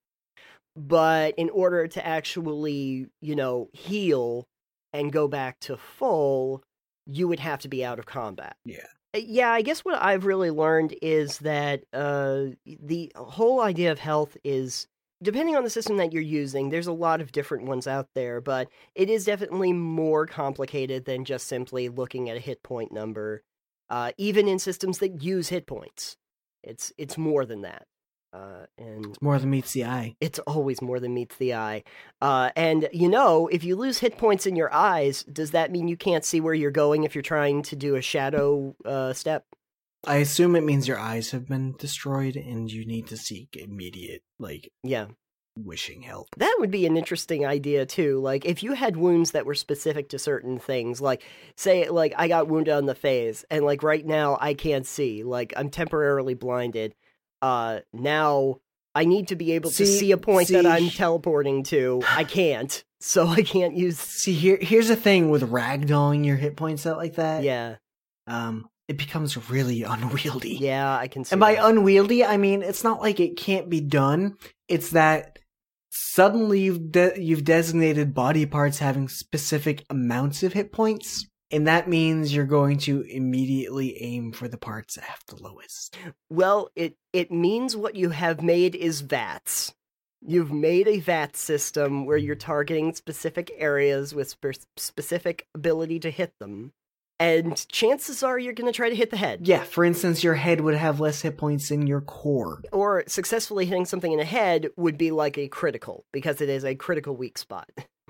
But in order to actually, you know, heal and go back to full, you would have to be out of combat. Yeah. Yeah, I guess what I've really learned is that uh, the whole idea of health is, depending on the system that you're using, there's a lot of different ones out there, but it is definitely more complicated than just simply looking at a hit point number, uh, even in systems that use hit points. It's it's more than that. Uh, and More than meets the eye. it's always more than meets the eye. Uh, and, you know, if you lose hit points in your eyes, does that mean you can't see where you're going if you're trying to do a shadow uh, step? I assume it means your eyes have been destroyed and you need to seek immediate, like, Yeah. wishing help. That would be an interesting idea, too. Like, if you had wounds that were specific to certain things, like, say, like, I got wounded on the face, and, like, right now I can't see. Like, I'm temporarily blinded. Uh, now I need to be able See- to see a point see- that I'm teleporting to. I can't, so I can't use. See, here, here's the thing with ragdolling your hit points out like that. Yeah, Um, it becomes really unwieldy. yeah, I can see. And by that. unwieldy, I mean it's not like it can't be done. It's that suddenly you've de- you've designated body parts having specific amounts of hit points, and that means you're going to immediately aim for the parts that have the lowest. Well, it it means what you have made is V A Ts. You've made a V A T system where you're targeting specific areas with spe- specific ability to hit them, and chances are you're going to try to hit the head. Yeah, for instance, your head would have less hit points than your core. Or successfully hitting something in the head would be like a critical, because it is a critical weak spot.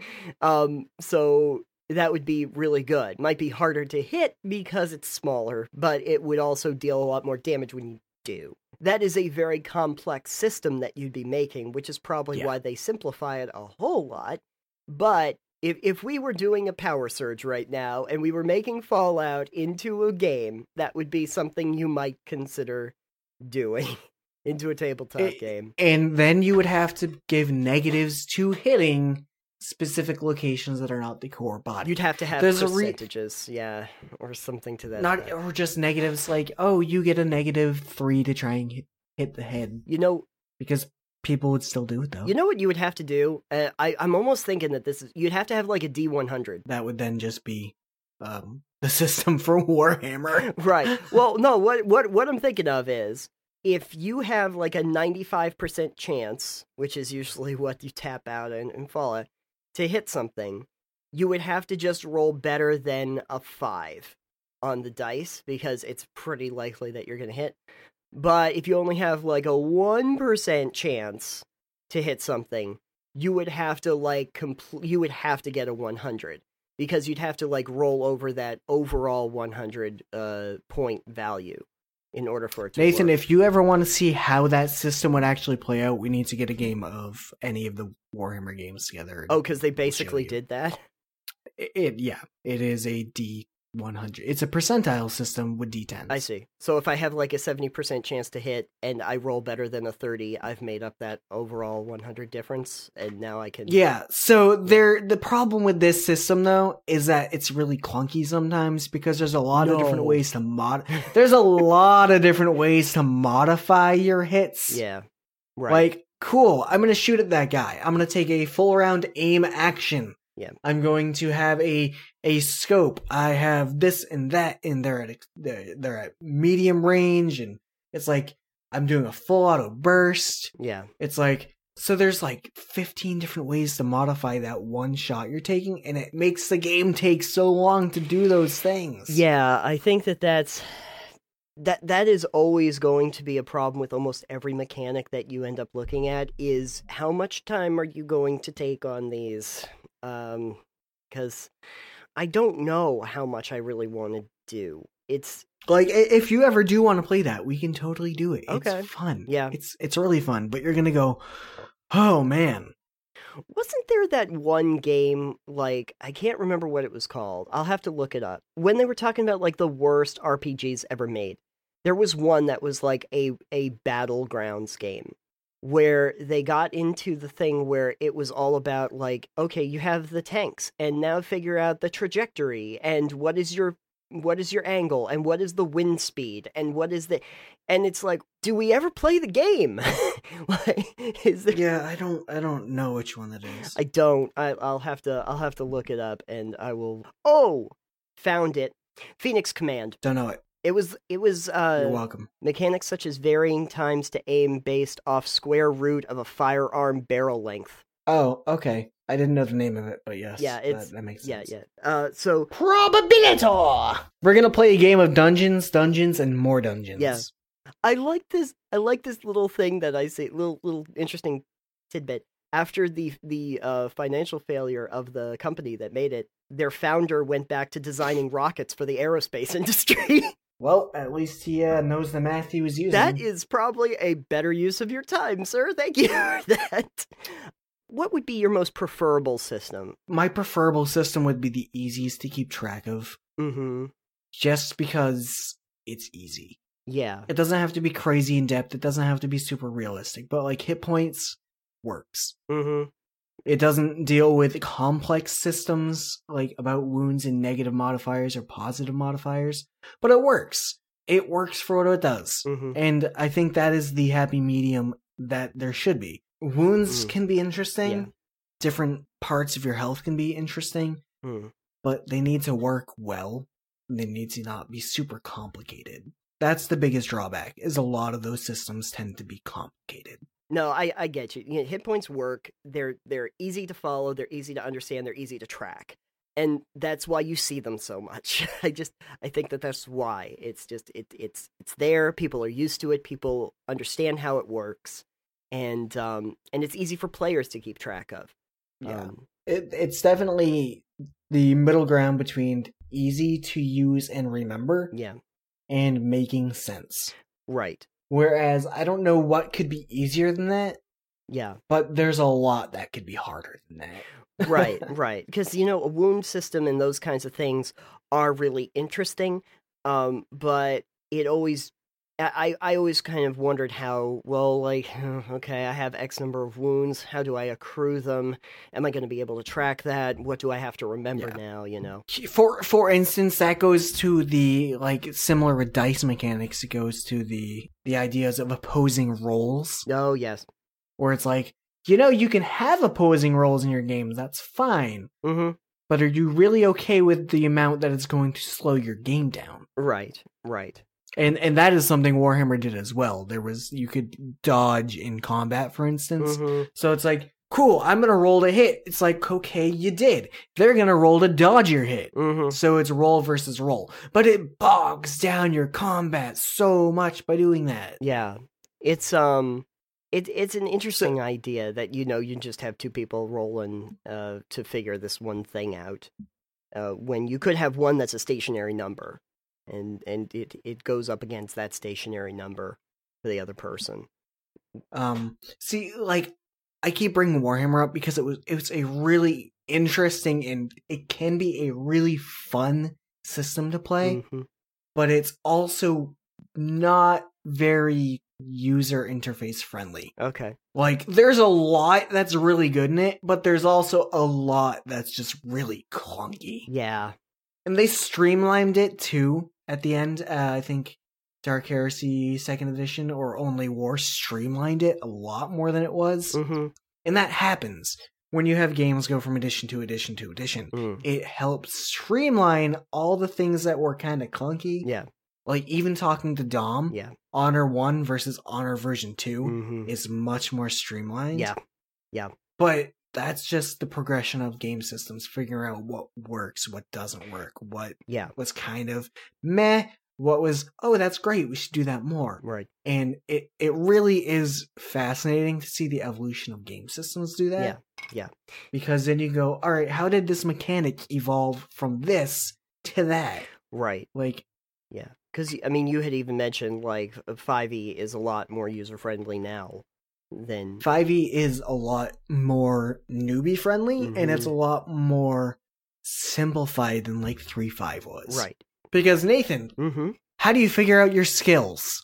um, so that would be really good. Might be harder to hit because it's smaller, but it would also deal a lot more damage when you do. That is a very complex system that you'd be making, which is probably Yeah. why they simplify it a whole lot. But if if we were doing a power surge right now and we were making Fallout into a game, that would be something you might consider doing into a tabletop It- game. And then you would have to give negatives to hitting specific locations that are not the core body. You'd have to have There's a re- percentages, yeah, or something to that Not effect. or just negatives like, oh, you get a negative three to try and hit, hit the head. You know, Because people would still do it though. you know what you would have to do? Uh, I I'm almost thinking that this is you'd have to have like a D one hundred. That would then just be um, the system for Warhammer. Right. Well, no, what what what I'm thinking of is if you have like a ninety-five percent chance, which is usually what you tap out in, in Fallout, to hit something, you would have to just roll better than a five on the dice because it's pretty likely that you're going to hit. But if you only have like a one percent chance to hit something, you would have to like compl- you would have to get a one hundred because you'd have to like roll over that overall one hundred uh point value in order for it to Nathan, work. if you ever want to see how that system would actually play out, we need to get a game of any of the Warhammer games together. Oh, because they show basically you. did that? It, it yeah, it is a D one hundred. It's a percentile system with D tens. I see. So if I have like a seventy percent chance to hit and I roll better than a thirty, I've made up that overall one hundred difference, and now I can... Yeah, so there. The problem with this system, though, is that it's really clunky sometimes because there's a lot of different No. ways to mod. There's a lot of different ways to modify your hits. Yeah. Right. Like, cool, I'm gonna shoot at that guy. I'm gonna take a full round aim action. Yeah. I'm going to have a a scope. I have this and that, and they're at ex- they're, they're at medium range, and it's like I'm doing a full auto burst. Yeah. It's like So there's like fifteen different ways to modify that one shot you're taking, and it makes the game take so long to do those things. Yeah, I think that that's that that is always going to be a problem with almost every mechanic that you end up looking at, is how much time are you going to take on these? Um, because I don't know how much I really want to do. It's like, if you ever do want to play that, we can totally do it. Okay. It's fun. Yeah. It's it's really fun, but you're gonna go, oh man. Wasn't there that one game, like, I can't remember what it was called. I'll have to look it up. When they were talking about, like, the worst R P Gs ever made, there was one that was, like, a, a Battlegrounds game, where they got into the thing where it was all about, like, okay, you have the tanks, and now figure out the trajectory, and what is your what is your angle, and what is the wind speed, and what is the... And it's like, do we ever play the game? Like, is there... Yeah, I don't I don't know which one that is. I don't. I, I'll have to I'll have to look it up, and I will... Oh! Found it. Phoenix Command. Don't know it. It was, it was, uh... You're welcome. Mechanics such as varying times to aim based off square root of a firearm barrel length. Oh, okay. I didn't know the name of it, but yes. Yeah, it's... That, that makes Yeah, sense. yeah. Uh, so... Probabilitor! We're gonna play a game of Dungeons, Dungeons, and more Dungeons. Yeah. I like this. I like this little thing that I say. Little, little interesting tidbit. After the the uh, financial failure of the company that made it, their founder went back to designing rockets for the aerospace industry. Well, at least he uh, knows the math he was using. That is probably a better use of your time, sir. Thank you for that. What would be your most preferable system? My preferable system would be the easiest to keep track of. Mm-hmm. Just because it's easy. Yeah. It doesn't have to be crazy in depth. It doesn't have to be super realistic. But, like, hit points works. Mm-hmm. It doesn't deal with complex systems, like about wounds and negative modifiers or positive modifiers. But it works. It works for what it does. Mm-hmm. And I think that is the happy medium that there should be. Wounds Mm. can be interesting. Yeah. Different parts of your health can be interesting. Mm. But they need to work well. They need to not be super complicated. That's the biggest drawback, is a lot of those systems tend to be complicated. No, I, I get you. You know, hit points work. They're they're easy to follow. They're easy to understand. They're easy to track, and that's why you see them so much. I just I think that that's why it's just it it's it's there. People are used to it. People understand how it works, and um and it's easy for players to keep track of. Yeah, Um, it, it's definitely the middle ground between easy to use and remember, yeah. and making sense. Right. Whereas I don't know what could be easier than that, Yeah. but there's a lot that could be harder than that. Right, right. Because, you know, a wound system and those kinds of things are really interesting, um, but it always... I, I always kind of wondered how, well, like, okay, I have X number of wounds. How do I accrue them? Am I going to be able to track that? What do I have to remember Yeah. now, you know? For for instance, that goes to the, like, similar with dice mechanics, it goes to the the ideas of opposing rolls, Oh, yes. where it's like, you know, you can have opposing rolls in your games, that's fine, Mm-hmm. but are you really okay with the amount that it's going to slow your game down? Right, right. And and that is something Warhammer did as well. There was, you could dodge in combat, for instance. Mm-hmm. So it's like, cool, I'm gonna roll to hit. It's like, okay, you did. They're gonna roll to dodge your hit. Mm-hmm. So it's roll versus roll. But it bogs down your combat so much by doing that. Yeah. It's, um... It, it's an interesting idea that, you know, you just have two people rolling uh, to figure this one thing out, uh, when you could have one that's a stationary number. And and it, it goes up against that stationary number for the other person. Um, see, like, I keep bringing Warhammer up because it was it was a really interesting and it can be a really fun system to play, Mm-hmm. but it's also not very user interface friendly. Okay. Like, there's a lot that's really good in it, but there's also a lot that's just really clunky. Yeah. And they streamlined it too at the end. Uh, I think Dark Heresy second edition or Only War streamlined it a lot more than it was. Mm-hmm. And that happens when you have games go from edition to edition to edition. Mm. It helps streamline all the things that were kind of clunky. Yeah. Like, even talking to Dom, Yeah. Honor one versus Honor version two Mm-hmm. is much more streamlined. Yeah. Yeah. But that's just the progression of game systems, figuring out what works, what doesn't work, what Yeah. was kind of meh, what was, oh, that's great, we should do that more. Right. And it, it really is fascinating to see the evolution of game systems do that. Yeah. Yeah. Because then you go, all right, how did this mechanic evolve from this to that? Right. Like, yeah. Because, I mean, you had even mentioned, like, five E is a lot more user-friendly now than... five E is a lot more newbie-friendly, mm-hmm. and it's a lot more simplified than, like, three point five was. Right. Because, Nathan, Mm-hmm. how do you figure out your skills?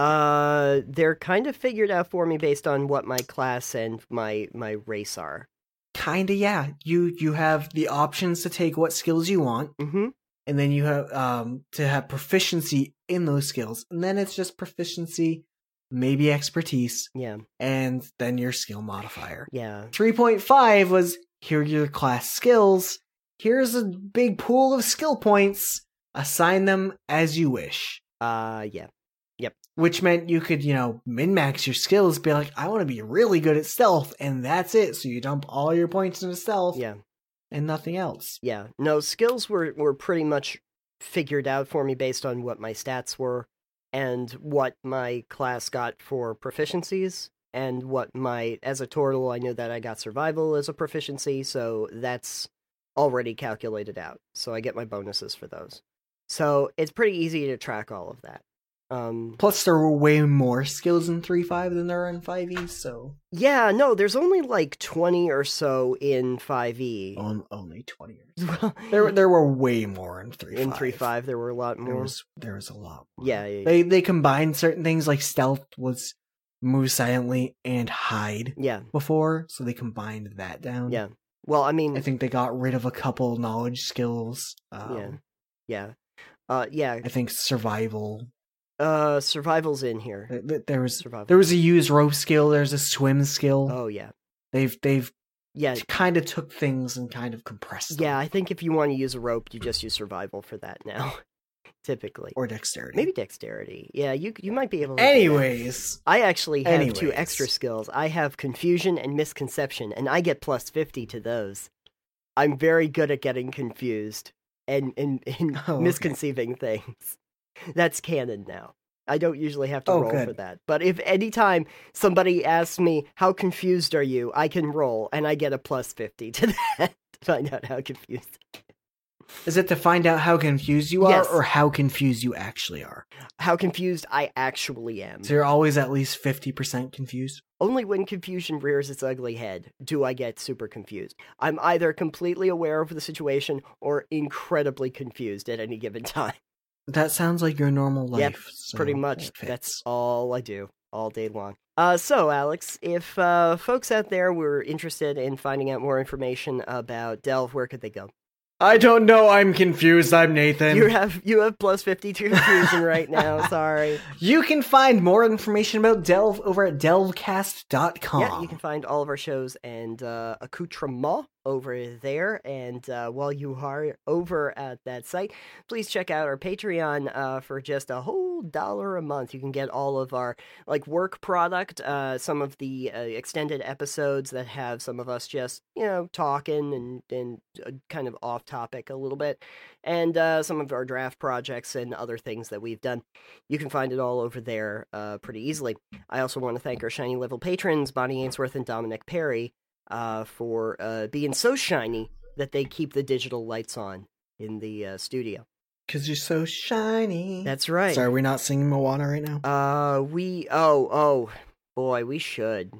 Uh, they're kind of figured out for me based on what my class and my my race are. Kinda, yeah. You you have the options to take what skills you want, Mm-hmm. and then you have um to have proficiency in those skills, and then it's just proficiency, maybe expertise, Yeah. and then your skill modifier. Yeah. three point five was, here are your class skills, here's a big pool of skill points, assign them as you wish. Uh, yeah. Which meant you could, you know, min-max your skills, be like, I want to be really good at stealth, and that's it. So you dump all your points into stealth, Yeah. and nothing else. Yeah. No, skills were, were pretty much figured out for me based on what my stats were and what my class got for proficiencies and what my, as a total, I knew that I got survival as a proficiency, so that's already calculated out. So I get my bonuses for those. So it's pretty easy to track all of that. Um, Plus, there were way more skills in three point five than there are in five E, so... yeah, no, there's only like twenty or so in five E. On, only twenty years. Well, There, there were way more in three point five. in three point five, there were a lot There more. was, there was a lot more. Yeah, yeah, yeah. They, they combined certain things, like stealth was move silently and hide Yeah, before, so they combined that down. yeah. Well, I mean, I think they got rid of a couple knowledge skills. Um, yeah, yeah, uh, yeah. I think survival. Uh, survival's in here. th- th- There was Survival. there was a use rope skill. There's a swim skill. Oh yeah, They've they've yeah, kind of took things and kind of compressed them. yeah. I think if you want to use a rope, you just use survival for that now. Typically, Or dexterity. maybe dexterity. Yeah, you you might be able to. do that. Anyways, I actually have two Anyways. extra skills. I have confusion and misconception, and I get plus fifty to those. I'm very good at getting confused and, and, and Oh, okay. misconceiving things. That's canon now. I don't usually have to Oh, roll good. for that. But if anytime somebody asks me, how confused are you? I can roll, and I get a plus fifty to that to find out how confused. is it to find out how confused you are, Yes. or how confused you actually are? How confused I actually am. So you're always at least fifty percent confused? Only when confusion rears its ugly head do I get super confused. I'm either completely aware of the situation or incredibly confused at any given time. That sounds like your normal life. Yep, so Pretty much. it fits. That's all I do all day long. Uh, so, Alex, if uh, folks out there were interested in finding out more information about Delve, where could they go? I don't know. I'm confused. I'm Nathan. You have you have plus fifty to confusion right now. Sorry. You can find more information about Delve over at delvecast dot com. Yeah, you can find all of our shows and uh, accoutrements over there. And uh, while you are over at that site, please check out our Patreon uh, for just a whole dollar a month. You can get all of our like work product, uh, some of the uh, extended episodes that have some of us just you know talking and and uh, kind of off topic a little bit, and uh, some of our draft projects and other things that we've done. You can find it all over there uh, pretty easily. I also want to thank our Shiny Level patrons, Bonnie Ainsworth and Dominic Perry, uh, for uh, being so shiny that they keep the digital lights on in the uh, studio. Because you're so shiny. That's right. Sorry, we're not singing Moana right now. Uh, we, oh, oh, boy, we should.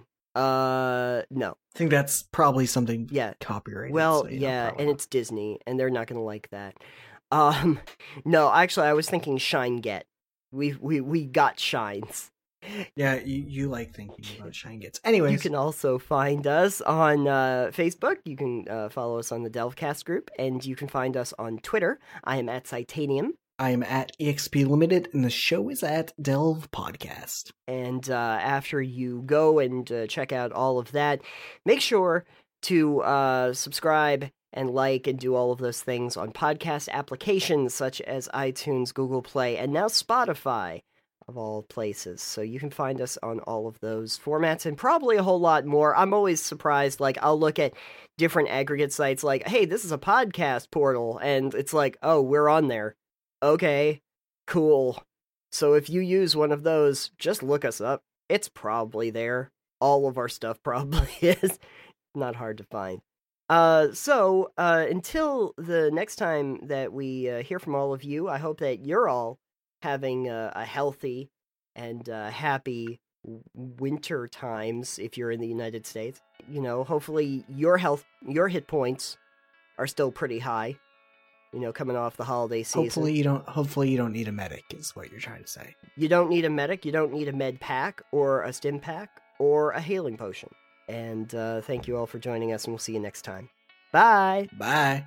Uh, no. I think that's probably something Yeah. copyrighted. Well, so, you know, yeah, probably and not. it's Disney, and they're not gonna like that. Um, no, actually, I was thinking Shine Get. We we we got shines. Yeah, you, you like thinking about Shine Gets. Anyways, You can also find us on uh, Facebook. You can uh, follow us on the Delvecast group, and you can find us on Twitter. I am at Titanium, I am at E X P Limited, and the show is at Delve Podcast. and uh, after you go and uh, check out all of that, make sure to uh, subscribe and like and do all of those things on podcast applications such as iTunes, Google Play, and now Spotify, of all places. So you can find us on all of those formats and probably a whole lot more. I'm always surprised. Like, I'll look at different aggregate sites like, hey, this is a podcast portal. And it's like, oh, we're on there. Okay, cool. So if you use one of those, just look us up. It's probably there. All of our stuff probably is. Not hard to find. Uh, so, uh, until the next time that we uh, hear from all of you, I hope that you're all having uh, a healthy and uh, happy winter times if you're in the United States. You know, hopefully your health, your hit points are still pretty high, you know, coming off the holiday season. Hopefully you don't, hopefully you don't need a medic is what you're trying to say. You don't need a medic, you don't need a med pack or a stim pack or a healing potion. And uh, thank you all for joining us, and we'll see you next time. Bye! Bye!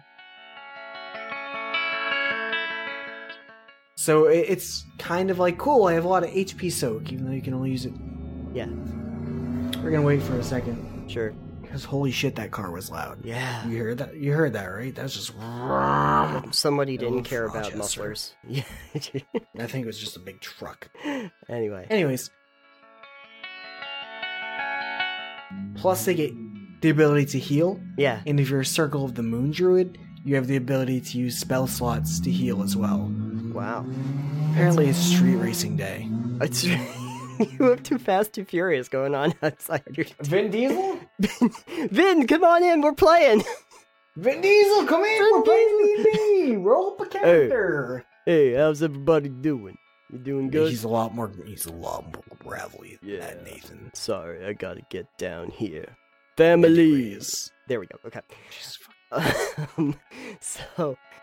So it's kind of like, cool, I have a lot of H P soak, even though you can only use it. Yeah. We're gonna wait for a second. Sure. Because holy shit, that car was loud. Yeah. You heard that? You heard that, right? That's just... Somebody didn't care Rochester. about mufflers. Yeah. I think it was just a big truck. Anyway. Anyways. Plus, they get the ability to heal. Yeah. And if you're a Circle of the Moon Druid, you have the ability to use spell slots to heal as well. Wow. Apparently it's street racing day. It's you have Too Fast, Too Furious going on outside your... Vin Diesel? Vin, Vin, come on in, we're playing! Vin Diesel, come in, Vin we're playing D and D! Roll up a character! Hey, how's everybody doing? You doing good? He's a lot more, he's a lot more gravelly than Yeah. that, Nathan. Sorry, I gotta get down here. Families! There we go, okay. Jesus fuck. Um, so...